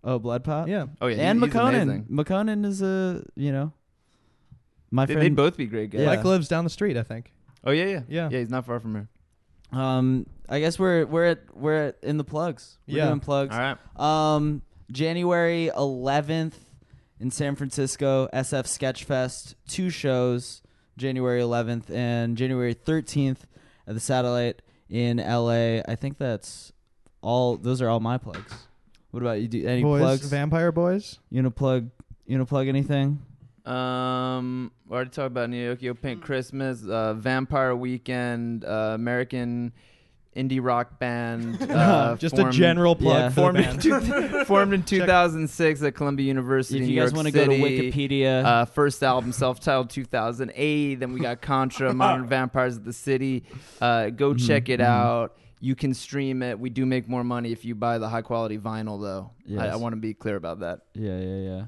Oh, Blood Pot. Yeah. Oh yeah, and he- he's McConan. amazing. McConan is a you know. My They, friend. they'd both be great guys. Yeah. Mike lives down the street, I think. Oh yeah, yeah, Yeah. yeah. He's not far from here. Um, I guess we're we're at we're at, in the plugs. We're Yeah. doing plugs. All right. Um, January eleventh in San Francisco, S F Sketchfest, two shows, January eleventh and January thirteenth at the Satellite in L A. I think that's all. Those are all my plugs. What about you? Do any Boys, plugs? Vampire Boys. You wanna plug? You wanna plug anything? Um, we already talked about Neokyo Pink Christmas, uh, Vampire Weekend, uh, American indie rock band. Uh, Just formed, a general plug yeah. for formed the in, band. two, formed in two thousand six at Columbia University. If in you New guys want to go to Wikipedia, Uh, first album, self-titled two thousand eight. Then we got Contra, Modern Vampires of the City. Uh, go check it out. You can stream it. We do make more money if you buy the high-quality vinyl, though. Yes. I, I want to be clear about that. yeah, yeah, yeah.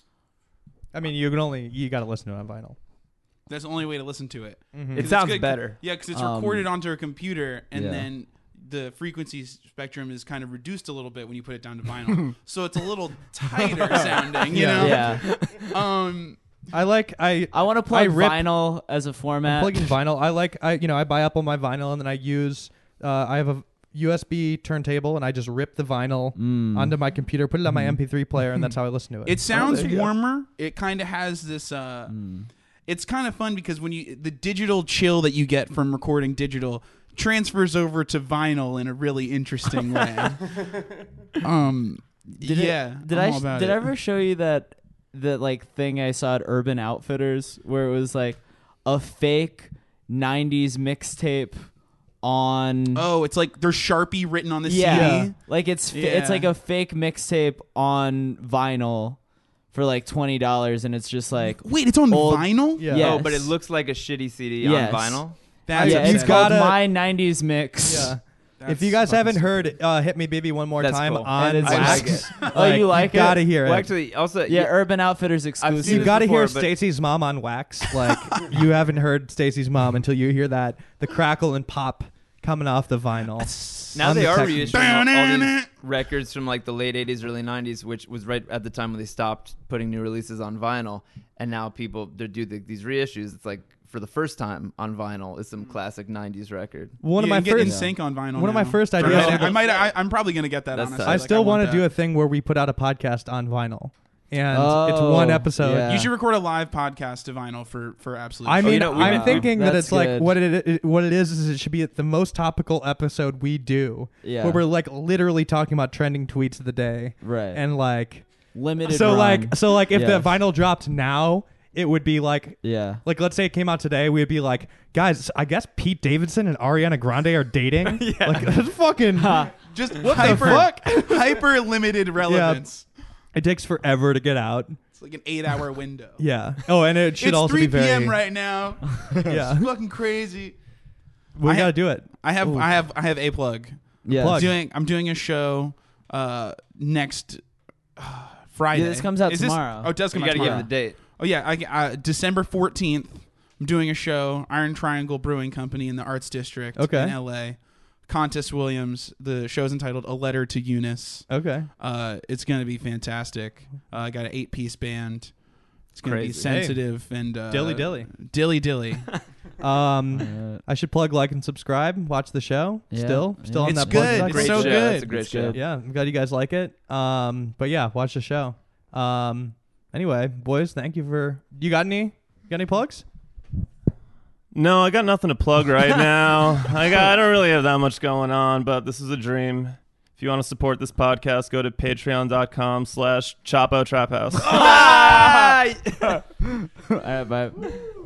I mean, you can only you got to listen to it on vinyl. That's the only way to listen to it. Mhm. It 'Cause sounds it's good- better. Yeah, because it's Um, recorded onto a computer, and yeah. then the frequency spectrum is kind of reduced a little bit when you put it down to vinyl. So it's a little tighter sounding, you Yeah. know? Yeah. Um, I like I I want to plug rip- vinyl as a format. plugging vinyl. I like I you know I buy up on my vinyl and then I use uh, I have a U S B turntable and I just rip the vinyl Mm. onto my computer, put it on my M P three player, and that's how I listen to it. it sounds there you go. warmer. It kind of has this. Uh, Mm. It's kind of fun because when you the digital chill that you get from recording digital transfers over to vinyl in a really interesting way. um, Did it- yeah. Did I'm I all sh- about did it. I ever show you that that like thing I saw at Urban Outfitters where it was like a fake nineties mixtape on Oh, it's like there's Sharpie written on the yeah, C D. like it's f- Yeah. it's like a fake mixtape on vinyl for like twenty dollars, and it's just like Wait, it's on Old- vinyl? Yeah. Yes. Oh, but it looks like a shitty C D Yes. on vinyl. That's yeah, upsetting. it's called gotta- My nineties Mix. Yeah. That's If you guys fucking haven't stupid. heard uh, "Hit Me Baby One More That's Time" cool. on And it's Wax, like Oh, you like it? Gotta hear Well, it. actually, also Yeah, Urban Outfitters seen exclusive. You this got to hear before, but- Stacy's mom on Wax. Like you haven't heard Stacy's mom until you hear that the crackle and pop coming off the vinyl. Now on they the are Texas. reissuing all, all these records from like the late eighties, early nineties, which was right at the time when they stopped putting new releases on vinyl. And now people they do the, these reissues. It's like for the first time on vinyl is some classic nineties record. One of You my can get In first. Sync on vinyl. One of my now. first I ideas- might. I, might I, I'm probably gonna get that. That's honestly. tough. I Like, still want want to that. do a thing where we put out a podcast on vinyl, and it's Oh, one episode. yeah. You should record a live podcast to vinyl for for absolute. I fun. mean, you know, we've I'm been- thinking that That's it's like good. what it, it what it is is it should be the most topical episode we do, Yeah. where we're like literally talking about trending tweets of the day, Right. and like Limited so run. like so like if Yeah. the vinyl dropped now, it would be like yeah. like let's say it came out today, we'd be like, guys, I guess Pete Davidson and Ariana Grande are dating. Like that's fucking. just What the hyper, fuck? hyper limited relevance. It takes forever to get out. It's like an eight-hour window. Yeah. Oh, and it should it's also three be very. p.m. right now. Yeah. It's fucking crazy. We I gotta ha- do it. I have Ooh. I have I have a plug. Yeah. Plug. I'm doing I'm doing a show uh next uh, Friday. Yeah, this comes out Is this- tomorrow. oh, it does You come got out to give tomorrow. them the date. Oh yeah, I, uh, December fourteenth. I'm doing a show, Iron Triangle Brewing Company in the Arts District Okay. in L A. Contest Williams. The show's entitled "A Letter to Eunice." Okay. Uh, it's gonna be fantastic. Uh, I got an eight-piece band. It's gonna be Crazy. sensitive and uh, Dilly dilly. dilly dilly. Um, Uh, I should plug, like, and subscribe. Watch the show. Yeah. Still, still Yeah. on It's that plug good. cycle. It's Great so show. good. It's a great It's show. good. Yeah, I'm glad you guys like it. Um, but yeah, watch the show. Um, anyway, boys, thank you for. You got any? You got any plugs? No, I got nothing to plug right now. I got I don't really have that much going on, but this is a dream. If you want to support this podcast, go to patreon.com slash Chapo Trap House. All right, bye.